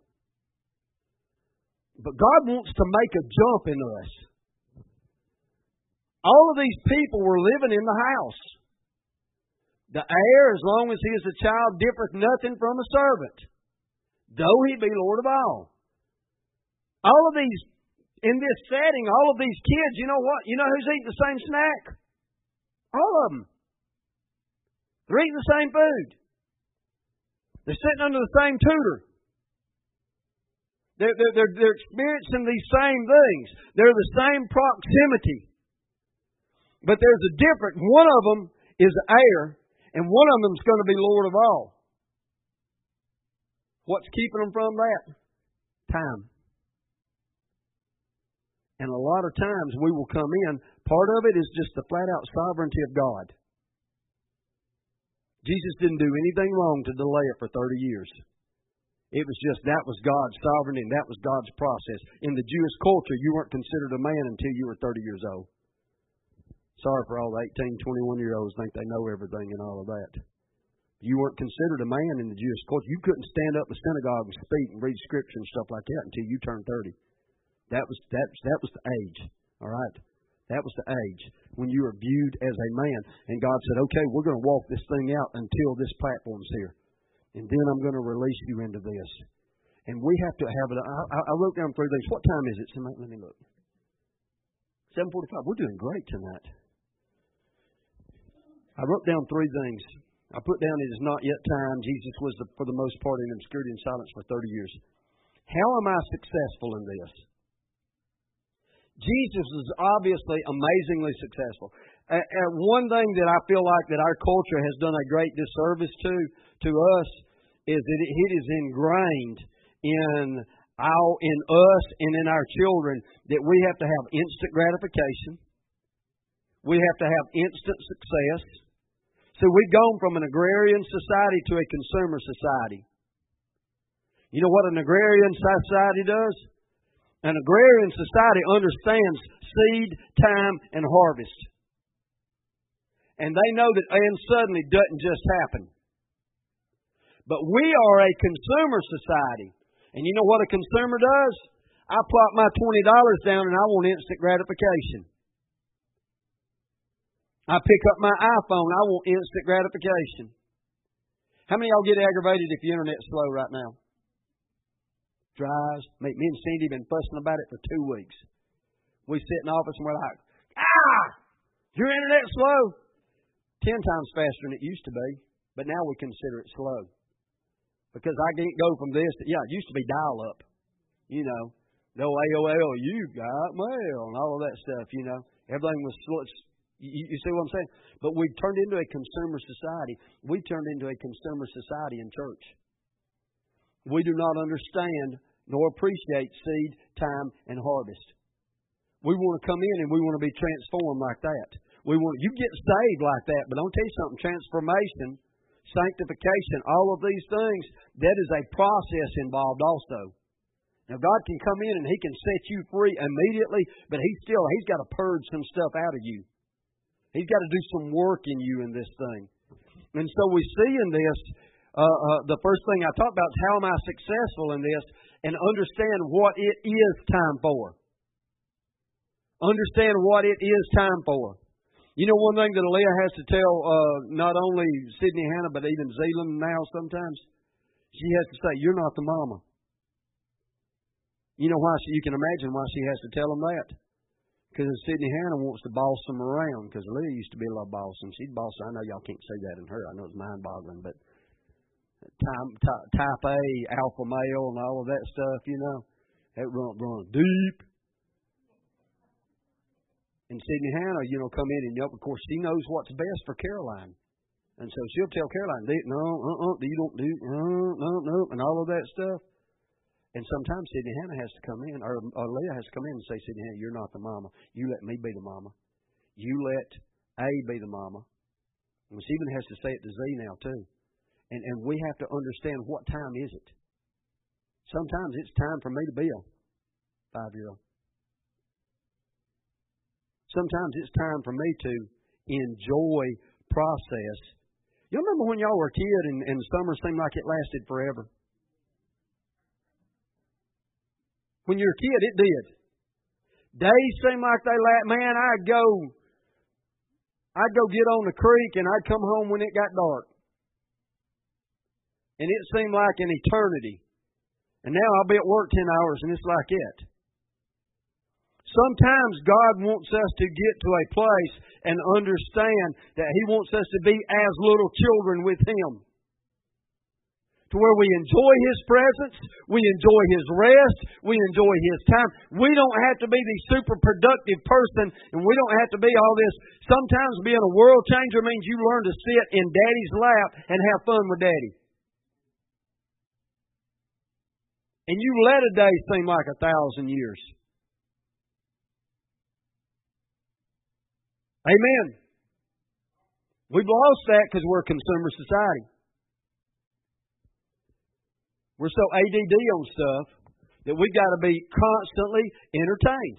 But God wants to make a jump in us. All of these people were living in the house. The heir, as long as he is a child, differeth nothing from a servant, though he be Lord of all. All of these, in this setting, all of these kids, you know what? You know who's eating the same snack? All of them. They're eating the same food. They're sitting under the same tutor. They're experiencing these same things. They're the same proximity. But there's a difference. One of them is the heir, and one of them's going to be Lord of all. What's keeping them from that? Time. And a lot of times we will come in, part of it is just the flat-out sovereignty of God. Jesus didn't do anything wrong to delay it for 30 years. It was just that was God's sovereignty and that was God's process. In the Jewish culture, you weren't considered a man until you were 30 years old. Sorry for all the 18, 21-year-olds think they know everything and all of that. You weren't considered a man in the Jewish culture. You couldn't stand up in the synagogue and speak and read Scripture and stuff like that until you turned 30. That was the age. All right? That was the age when you were viewed as a man. And God said, okay, we're going to walk this thing out until this platform's here. And then I'm going to release you into this. And we have to have it. I wrote down 3 things. What time is it? Somebody, let me look. 7:45. We're doing great tonight. I wrote down 3 things. I put down it is not yet time. Jesus was, for the most part, in obscurity and silence for 30 years. How am I successful in this? Jesus is obviously amazingly successful. One thing that I feel like that our culture has done a great disservice to us is that it is ingrained in us and in our children that we have to have instant gratification. We have to have instant success. So we've gone from an agrarian society to a consumer society. You know what an agrarian society does? An agrarian society understands seed, time, and harvest. And they know that and suddenly doesn't just happen. But we are a consumer society. And you know what a consumer does? I plop my $20 down and I want instant gratification. I pick up my iPhone. I want instant gratification. How many of y'all get aggravated if the internet's slow right now? Drives. Me and Cindy have been fussing about it for 2 weeks. We sit in the office and we're like, your internet's slow. 10 times faster than it used to be. But now we consider it slow. Because I can't go from this to, it used to be dial-up. No AOL, you got mail, and all of that stuff, Everything was slow. You see what I'm saying? But we've turned into a consumer society. We turned into a consumer society in church. We do not understand nor appreciate seed, time, and harvest. We want to come in and we want to be transformed like that. You get saved like that, but I'll tell you something, transformation, sanctification, all of these things, that is a process involved also. Now, God can come in and He can set you free immediately, but He's got to purge some stuff out of you. He's got to do some work in you in this thing. And so we see in this, the first thing I talked about is how am I successful in this, and understand what it is time for. Understand what it is time for. You know, one thing that Aaliyah has to tell not only Sydney Hannah, but even Zealand now sometimes, she has to say, "You're not the mama." You know why? You can imagine why she has to tell them that. Because Sydney Hannah wants to boss them around. Because Aaliyah used to be a little bossing. She'd boss. I know y'all can't say that in her. I know it's mind-boggling, but type A, alpha male, and all of that stuff, you know, that run deep. And Sydney Hannah, you know, come in and, of course, she knows what's best for Caroline. And so she'll tell Caroline, no, you don't do, no, and all of that stuff. And sometimes Sydney Hannah has to come in, or Leah has to come in and say, Sydney Hannah, you're not the mama. You let me be the mama. You let A be the mama. And she even has to say it to Z now, too. And we have to understand what time is it. Sometimes it's time for me to be a 5-year-old. Sometimes it's time for me to enjoy process. You remember when y'all were a kid and summer seemed like it lasted forever? When you were a kid, it did. Days seemed like they last. Man, I'd go get on the creek and I'd come home when it got dark. And it seemed like an eternity. And now I'll be at work 10 hours and it's like it. Sometimes God wants us to get to a place and understand that He wants us to be as little children with Him. To where we enjoy His presence, we enjoy His rest, we enjoy His time. We don't have to be the super productive person, and we don't have to be all this. Sometimes being a world changer means you learn to sit in Daddy's lap and have fun with Daddy. And you let a day seem like 1,000 years. Amen. We've lost that because we're a consumer society. We're so ADD on stuff that we've got to be constantly entertained.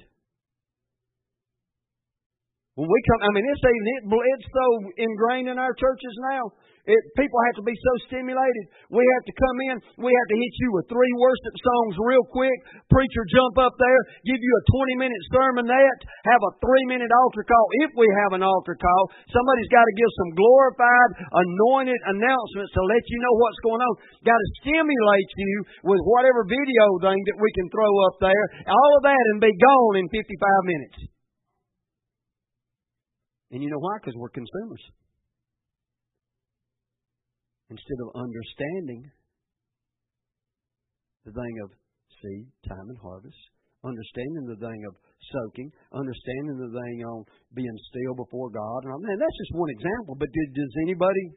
When we come, it's so ingrained in our churches now. People have to be so stimulated. We have to come in. We have to hit you with 3 worship songs real quick. Preacher jump up there, give you a 20-minute sermonette, have a 3-minute altar call. If we have an altar call, somebody's got to give some glorified, anointed announcements to let you know what's going on. Got to stimulate you with whatever video thing that we can throw up there. All of that and be gone in 55 minutes. And you know why? Because we're consumers. Instead of understanding the thing of seed, time, and harvest, understanding the thing of soaking, understanding the thing on being still before God. And that's just one example, but does anybody...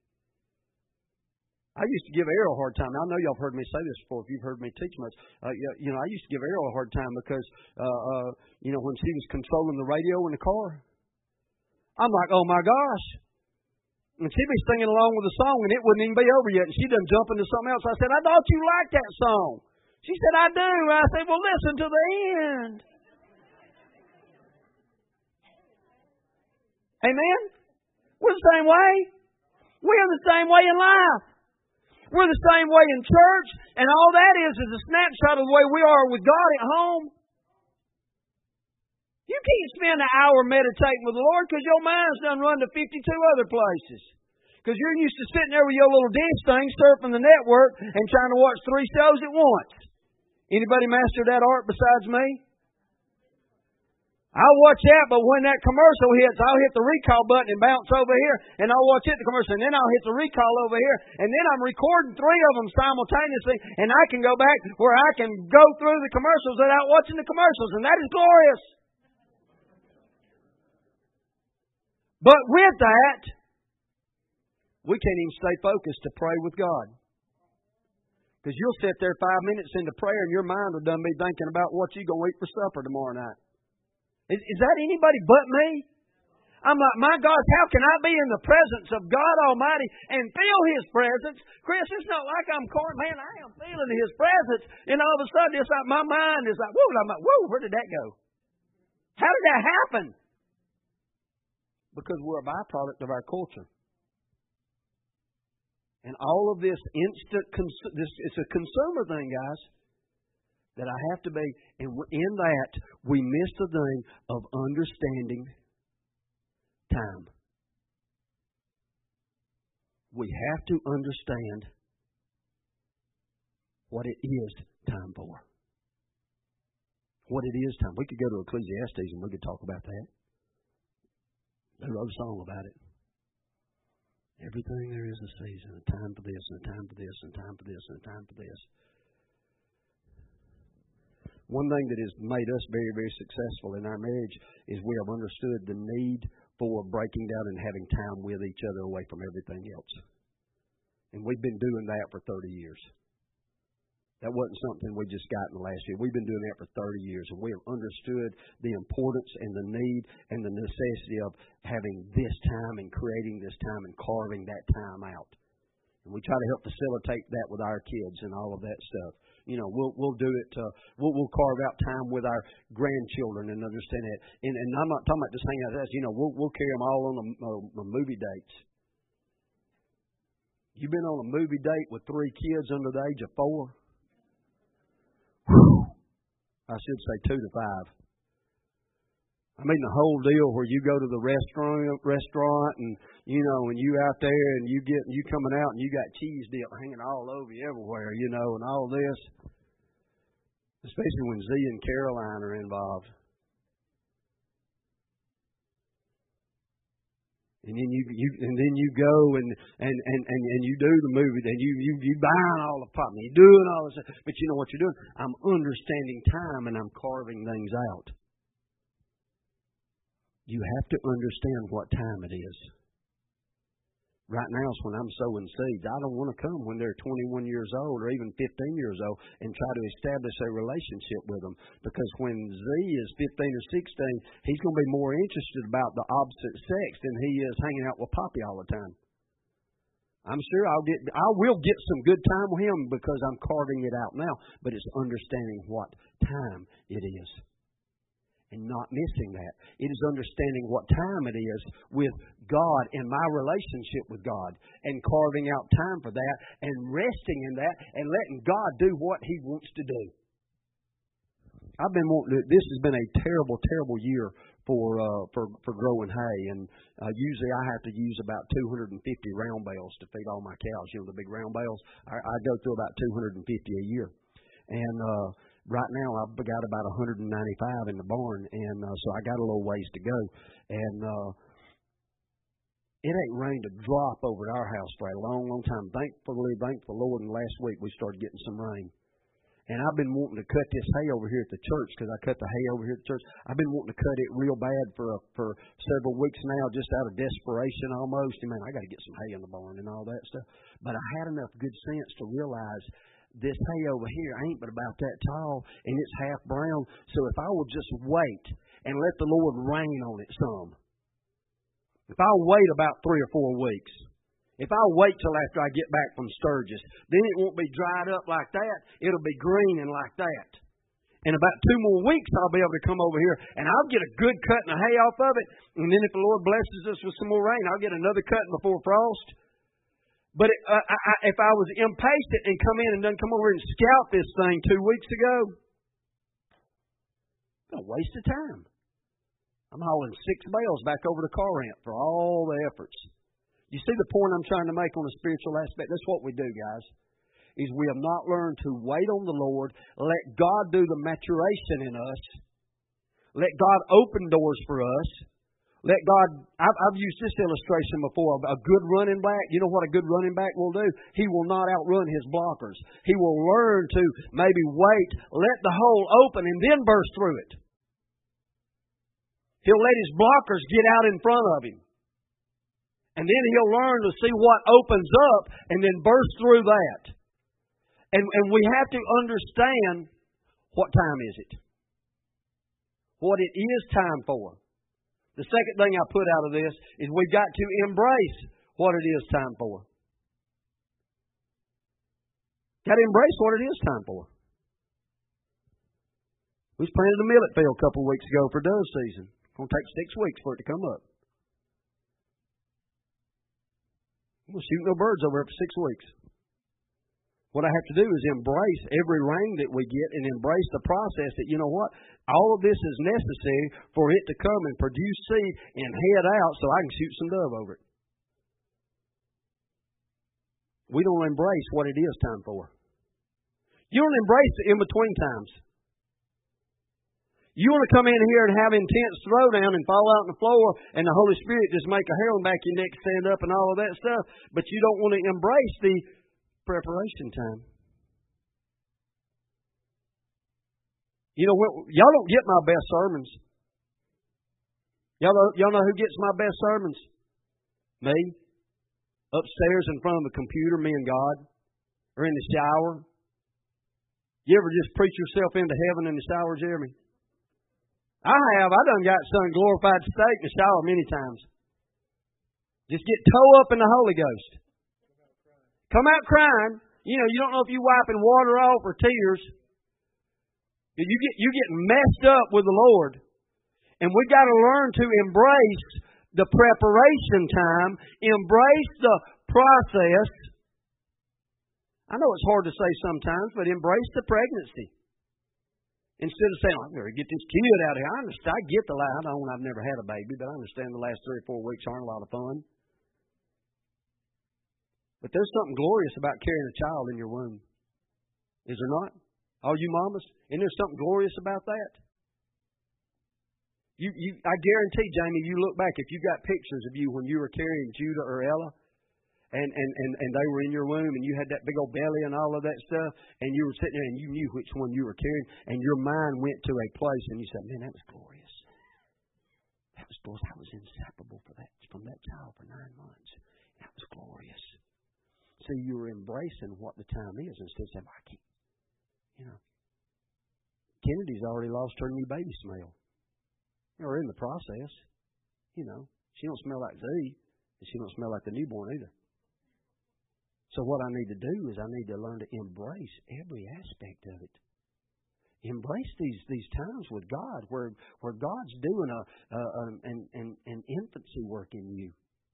I used to give Errol a hard time. I know y'all have heard me say this before if you've heard me teach much. I used to give Errol a hard time because, when she was controlling the radio in the car, I'm like, oh my gosh. And she'd be singing along with the song, and it wouldn't even be over yet. And she'd done jump into something else. I said, I thought you liked that song. She said, I do. I said, well, listen to the end. Amen? We're the same way. We're the same way in life. We're the same way in church. And all that is a snapshot of the way we are with God at home. You can't spend an hour meditating with the Lord because your mind's done run to 52 other places. Because you're used to sitting there with your little dish thing, surfing the network, and trying to watch 3 shows at once. Anybody master that art besides me? I'll watch that, but when that commercial hits, I'll hit the recall button and bounce over here, and I'll watch it, the commercial, and then I'll hit the recall over here, and then I'm recording 3 of them simultaneously, and I can go back where I can go through the commercials without watching the commercials, and that is glorious. But with that, we can't even stay focused to pray with God. Because you'll sit there 5 minutes into prayer and your mind will done be thinking about what you're going to eat for supper tomorrow night. Is that anybody but me? I'm like, my gosh, how can I be in the presence of God Almighty and feel His presence? Chris, it's not like I'm corn. Man, I am feeling His presence. And all of a sudden, it's like my mind is like, whoa, I'm like, whoa, where did that go? How did that happen? Because we're a byproduct of our culture. And all of this instant, it's a consumer thing, guys, that I have to be. And in that, we miss the thing of understanding time. We have to understand what it is time for. What it is time. We could go to Ecclesiastes and we could talk about that. They wrote a song about it. Everything there is a season, a time for this, and a time for this, and a time for this, and a time for this. One thing that has made us very, very successful in our marriage is we have understood the need for breaking down and having time with each other away from everything else. And we've been doing that for 30 years. That wasn't something we just got in the last year. We've been doing that for 30 years, and we have understood the importance and the need and the necessity of having this time and creating this time and carving that time out. And we try to help facilitate that with our kids and all of that stuff. You know, we'll do it. We'll carve out time with our grandchildren and understand that. And I'm not talking about just hanging out with us. You know, we'll carry them all on the movie dates. You've been on a movie date with 3 kids under the age of 4? I should say 2 to 5. I mean the whole deal where you go to the restaurant and you know, and you out there and you coming out and you got cheese dip hanging all over you everywhere, you know, and all this. Especially when Z and Caroline are involved. And then you go and you do the movie, and you buying all the popcorn, you doing all this, but you know what you're doing? I'm understanding time and I'm carving things out. You have to understand what time it is. Right now is when I'm sowing seeds. I don't want to come when they're 21 years old or even 15 years old and try to establish a relationship with them. Because when Z is 15 or 16, he's going to be more interested about the opposite sex than he is hanging out with Poppy all the time. I'm sure I will get some good time with him because I'm carving it out now. But it's understanding what time it is. And not missing that. It is understanding what time it is with God and my relationship with God and carving out time for that and resting in that and letting God do what He wants to do. I've been wanting to, this has been a terrible, terrible year for growing hay, and usually I have to use about 250 round bales to feed all my cows. You know, the big round bales. I go through about 250 a year, and right now, I've got about 195 in the barn, and so I got a little ways to go. And it ain't rained a drop over at our house for a long, long time. Thank the Lord, and last week we started getting some rain. And I've been wanting to cut this hay over here at the church because I cut the hay over here at the church. I've been wanting to cut it real bad for several weeks now, just out of desperation almost. And man, I got to get some hay in the barn and all that stuff. But I had enough good sense to realize this hay over here ain't but about that tall, and it's half brown. So if I will just wait and let the Lord rain on it some, if I'll wait about 3 or 4 weeks, if I'll wait till after I get back from Sturgis, then it won't be dried up like that. It'll be green and like that. In about 2 more weeks, I'll be able to come over here, and I'll get a good cutting of hay off of it. And then if the Lord blesses us with some more rain, I'll get another cutting before frost. But if I was impatient and come in and done come over and scout this thing 2 weeks ago, it's a waste of time. I'm hauling 6 bales back over to car ramp for all the efforts. You see the point I'm trying to make on the spiritual aspect? That's what we do, guys, is we have not learned to wait on the Lord, let God do the maturation in us, let God open doors for us. Let God, I've used this illustration before, a good running back. You know what a good running back will do? He will not outrun his blockers. He will learn to maybe wait, let the hole open, and then burst through it. He'll let his blockers get out in front of him. And then he'll learn to see what opens up and then burst through that. And we have to understand what time is it. What it is time for. The second thing I put out of this is we've got to embrace what it is time for. Got to embrace what it is time for. We planted a millet field a couple of weeks ago for dove season. It's going to take 6 weeks for it to come up. We'll shoot no birds over it for 6 weeks. What I have to do is embrace every rain that we get and embrace the process that, you know what, all of this is necessary for it to come and produce seed and head out so I can shoot some dove over it. We don't embrace what it is time for. You don't embrace the in-between times. You want to come in here and have intense throwdown and fall out on the floor and the Holy Spirit just make a hair on the back of your neck stand up and all of that stuff, but you don't want to embrace the preparation time. You know, y'all don't get my best sermons. Y'all know who gets my best sermons? Me. Upstairs in front of the computer, me and God. Or in the shower. You ever just preach yourself into heaven in the shower, Jeremy? I have. I done got some glorified state in the shower many times. Just get toe up in the Holy Ghost. Come out crying. You know, you don't know if you're wiping water off or tears. You get messed up with the Lord. And we've got to learn to embrace the preparation time, embrace the process. I know it's hard to say sometimes, but embrace the pregnancy. Instead of saying, I'm going to get this kid out of here. I understand. I get the last. I've never had a baby, but I understand the last 3 or 4 weeks aren't a lot of fun. But there's something glorious about carrying a child in your womb. Is there not? All you mamas? Isn't there something glorious about that? I guarantee, Jamie, you look back, if you got pictures of you when you were carrying Judah or Ella, and they were in your womb, and you had that big old belly and all of that stuff, and you were sitting there and you knew which one you were carrying, and your mind went to a place and you said, man, that was glorious. That was glorious. I was inseparable from that child for 9 months. That was glorious. So you were embracing what the time is instead of saying, I can't. You know, Kennedy's already lost her new baby smell. Or in the process. You know, she don't smell like Z, and she don't smell like the newborn either. So what I need to do is I need to learn to embrace every aspect of it. Embrace these times with God where God's doing an infancy work in you.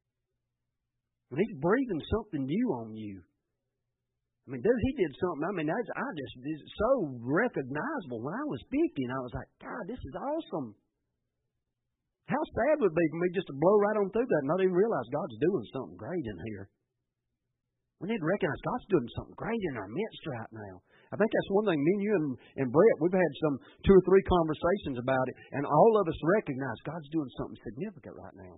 When He's breathing something new on you. I mean, dude, He did something. I mean, it's so recognizable. When I was 50, and I was like, God, this is awesome. How sad would it be for me just to blow right on through that and not even realize God's doing something great in here. We need to recognize God's doing something great in our midst right now. I think that's one thing. Me and you and Brett, we've had some 2 or 3 conversations about it, and all of us recognize God's doing something significant right now.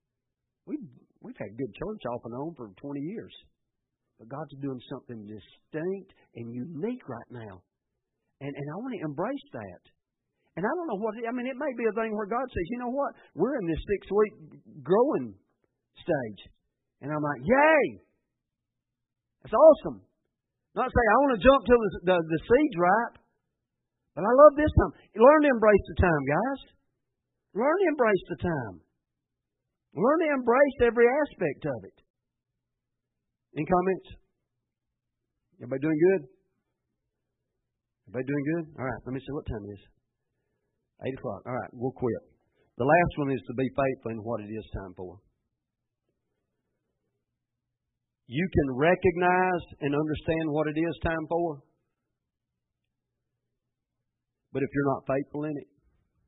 We've had good church off and on for 20 years. But God's doing something distinct and unique right now. And I want to embrace that. And I don't know what, it may be a thing where God says, you know what? We're in this 6-week growing stage. And I'm like, yay! That's awesome. Not say I want to jump till the seed's ripe. But I love this time. Learn to embrace the time, guys. Learn to embrace the time. Learn to embrace every aspect of it. Any comments? Everybody doing good? Everybody doing good? All right, let me see what time it is. 8 o'clock. All right, we'll quit. The last one is to be faithful in what it is time for. You can recognize and understand what it is time for, but if you're not faithful in it,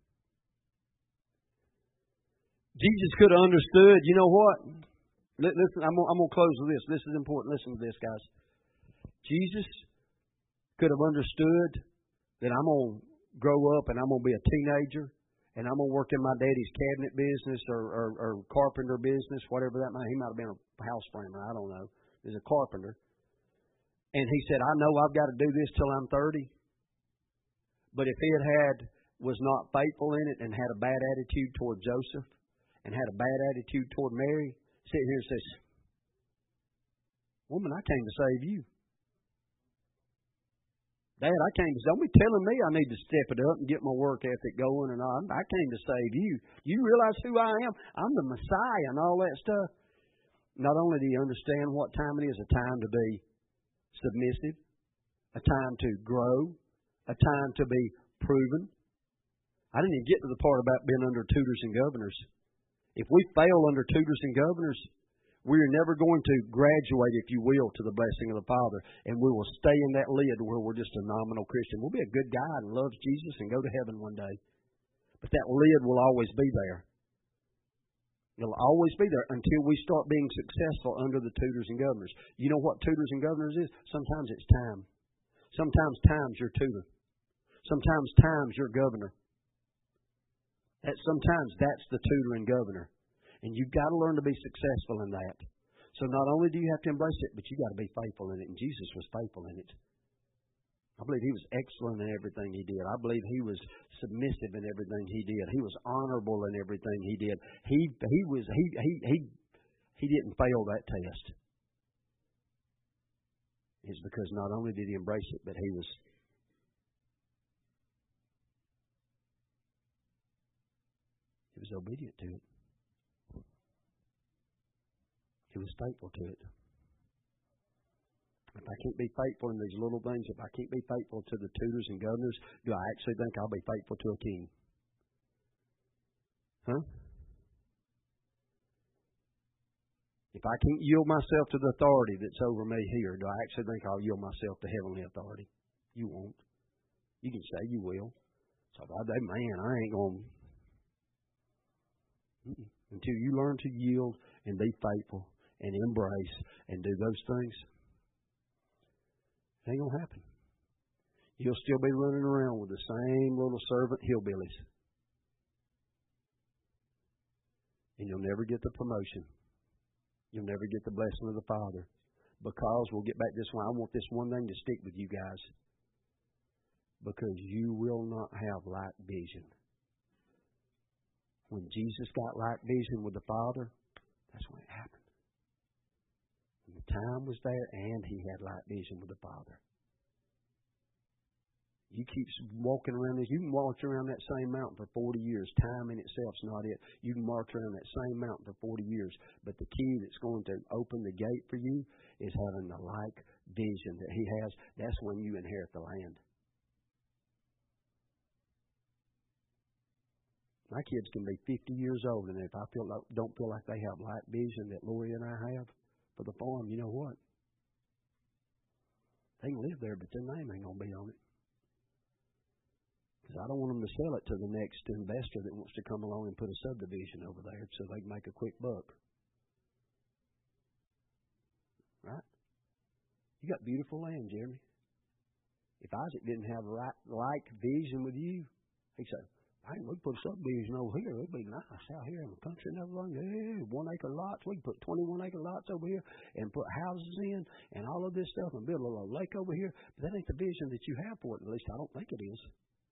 Jesus could have understood, you know what? Listen, I'm going to close with this. This is important. Listen to this, guys. Jesus could have understood that I'm going to grow up and I'm going to be a teenager and I'm going to work in my daddy's cabinet business or carpenter business, whatever that might be. He might have been a house framer. I don't know. He's a carpenter. And he said, I know I've got to do this till I'm 30. But if he was not faithful in it and had a bad attitude toward Joseph and had a bad attitude toward Mary, sit here and says, woman, I came to save you. Dad, don't be telling me I need to step it up and get my work ethic going and all. I came to save you. You realize who I am? I'm the Messiah and all that stuff. Not only do you understand what time it is, a time to be submissive, a time to grow, a time to be proven. I didn't even get to the part about being under tutors and governors. If we fail under tutors and governors, we're never going to graduate, if you will, to the blessing of the Father. And we will stay in that lid where we're just a nominal Christian. We'll be a good guy and loves Jesus and go to heaven one day. But that lid will always be there. It'll always be there until we start being successful under the tutors and governors. You know what tutors and governors is? Sometimes it's time. Sometimes time's your tutor. Sometimes time's your governor. Sometimes that's the tutor and governor. And you've got to learn to be successful in that. So not only do you have to embrace it, but you've got to be faithful in it. And Jesus was faithful in it. I believe He was excellent in everything He did. I believe He was submissive in everything He did. He was honorable in everything He did. He didn't fail that test. It's because not only did He embrace it, but He was obedient to it. He was faithful to it. If I can't be faithful in these little things, if I can't be faithful to the tutors and governors, do I actually think I'll be faithful to a king? Huh? If I can't yield myself to the authority that's over me here, do I actually think I'll yield myself to heavenly authority? You won't. You can say you will. So I ain't going to. Until you learn to yield and be faithful and embrace and do those things, it ain't going to happen. You'll still be running around with the same little servant hillbillies. And you'll never get the promotion. You'll never get the blessing of the Father. Because, we'll get back this one, I want this one thing to stick with you guys. Because you will not have like vision. When Jesus got like vision with the Father, that's when it happened. And the time was there, and He had like vision with the Father. You keep walking around this. You can walk around that same mountain for 40 years. Time in itself is not it. You can march around that same mountain for 40 years. But the key that's going to open the gate for you is having the like vision that He has. That's when you inherit the land. My kids can be 50 years old, and if I don't feel like they have like vision that Lori and I have for the farm, you know what? They can live there, but their name ain't going to be on it. Because I don't want them to sell it to the next investor that wants to come along and put a subdivision over there so they can make a quick buck. Right? You got beautiful land, Jeremy. If Isaac didn't have like vision with you, he'd say, hey, we put a subdivision over here. It'd be nice out here in the country and everything. Yeah, 1 acre lots. We can put 21 acre lots over here and put houses in and all of this stuff and build a little lake over here. But that ain't the vision that you have for it. At least I don't think it is.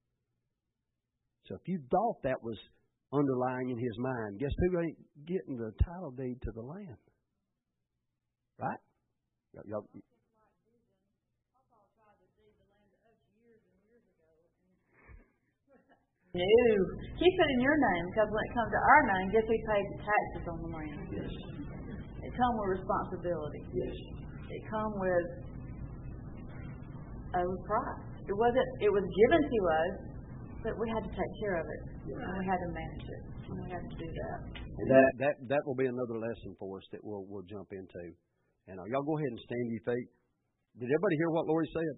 So if you thought that was underlying in his mind, guess who ain't getting the title deed to the land? Right? Y'all.
No. Keep it in your name, because when it comes to our name, guess who pays the taxes on the land?
Yes.
It comes with responsibility.
Yes.
It comes with a price. It was given to us, but we had to take care of it. Yes. And we had to manage it. And we had to do that.
And that will be another lesson for us that we'll jump into. And y'all go ahead and stand to your feet. Did everybody hear what Lori said?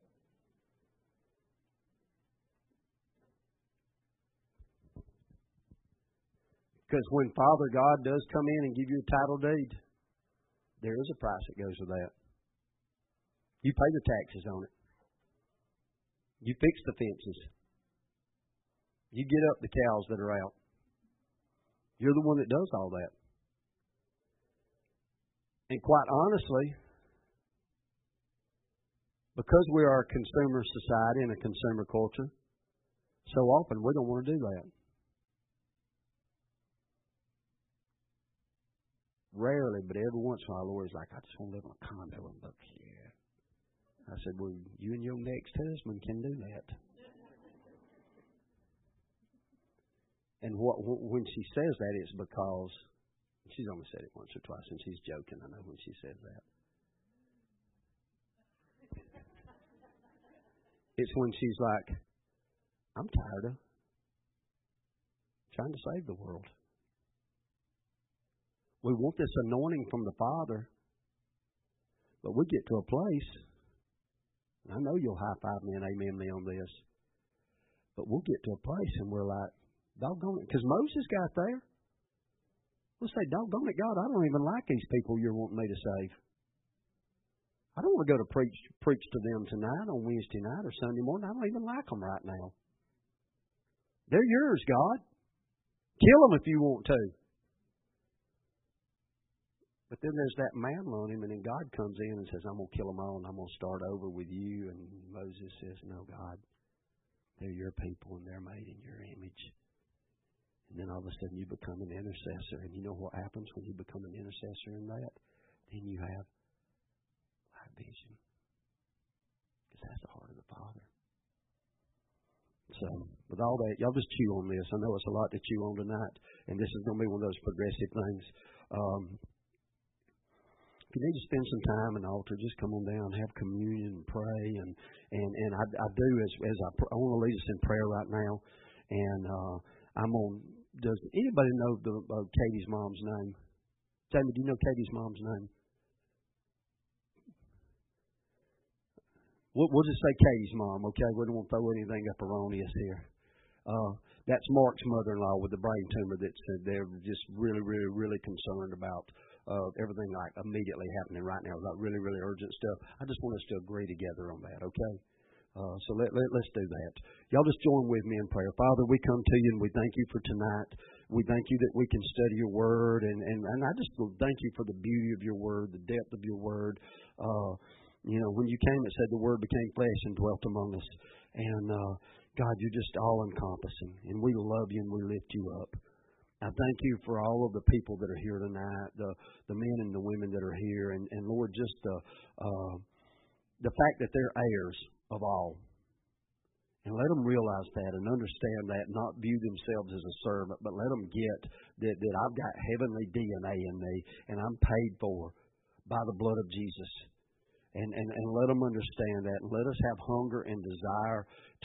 Because when Father God does come in and give you a title deed, there is a price that goes with that. You pay the taxes on it. You fix the fences. You get up the cows that are out. You're the one that does all that. And quite honestly, because we are a consumer society and a consumer culture, so often we don't want to do that. Rarely, but every once in a while, Lori's like, I just want to live in a condo in Buckhead. I said, well, you and your next husband can do that. And when she says that, it's because she's only said it once or twice, and she's joking. I know when she says that. It's when she's like, I'm tired of trying to save the world. We want this anointing from the Father, but we get to a place, and I know you'll high-five me and amen me on this, but we'll get to a place and we're like, doggone it, because Moses got there. We'll say, doggone it, God, I don't even like these people you're wanting me to save. I don't want to go to preach to them tonight on Wednesday night or Sunday morning. I don't even like them right now. They're yours, God. Kill them if you want to. But then there's that mantle on him, and then God comes in and says, I'm going to kill them all, and I'm going to start over with you. And Moses says, no, God, they're your people, and they're made in your image. And then all of a sudden you become an intercessor. And you know what happens when you become an intercessor in that? Then you have light vision. Because that's the heart of the Father. So, with all that, y'all just chew on this. I know it's a lot to chew on tonight. And this is going to be one of those progressive things. If you need to spend some time in the altar, just come on down, have communion, and pray. And I do, as I want to lead us in prayer right now. And I'm on. Does anybody know Katie's mom's name? Jamie, do you know Katie's mom's name? We'll just say Katie's mom, okay? We don't want to throw anything up erroneous here. That's Mark's mother-in-law with the brain tumor that said they're just really, really, really concerned about everything like immediately happening right now, like really, really urgent stuff. I just want us to agree together on that, okay? So let's do that. Y'all just join with me in prayer. Father, we come to you and we thank you for tonight. We thank you that we can study your word. And I just thank you for the beauty of your word, the depth of your word. When you came, it said the word became flesh and dwelt among us. And God, you're just all-encompassing. And we love you and we lift you up. I thank you for all of the people that are here tonight, the men and the women that are here. And Lord, just the fact that they're heirs of all. And let them realize that and understand that, not view themselves as a servant, but let them get that I've got heavenly DNA in me and I'm paid for by the blood of Jesus. And let them understand that, and let us have hunger and desire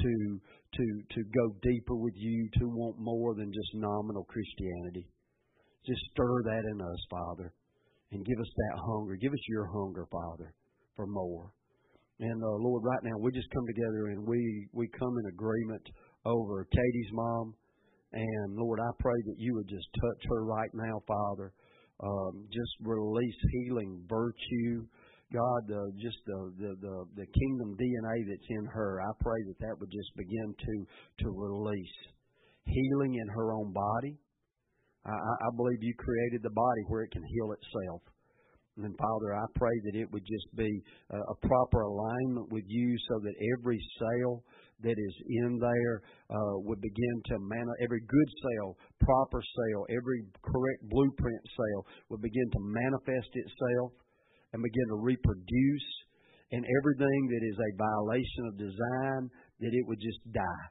to go deeper with you, to want more than just nominal Christianity. Just stir that in us, Father, and give us that hunger. Give us your hunger, Father, for more. And Lord, right now we just come together and we come in agreement over Katie's mom. And Lord, I pray that you would just touch her right now, Father. Just release healing virtue. God, just the kingdom DNA that's in her, I pray that would just begin to release healing in her own body. I believe you created the body where it can heal itself. And Father, I pray that it would just be a proper alignment with you so that every cell that is in there would begin to every good cell, proper cell, every correct blueprint cell would begin to manifest itself and begin to reproduce, and everything that is a violation of design, that it would just die.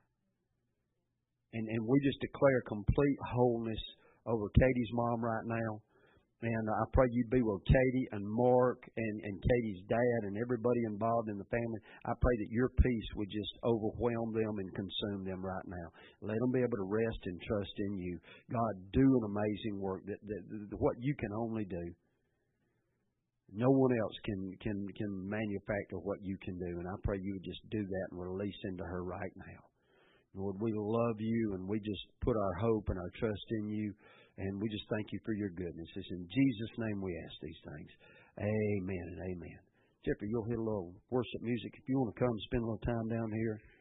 And we just declare complete wholeness over Katie's mom right now. And I pray you'd be with Katie and Mark and Katie's dad and everybody involved in the family. I pray that your peace would just overwhelm them and consume them right now. Let them be able to rest and trust in you. God, do an amazing work that what you can only do. No one else can manufacture what you can do. And I pray you would just do that and release into her right now. Lord, we love you and we just put our hope and our trust in you. And we just thank you for your goodness. It's in Jesus' name we ask these things. Amen and amen. Jeffrey, you'll hit a little worship music. If you want to come spend a little time down here.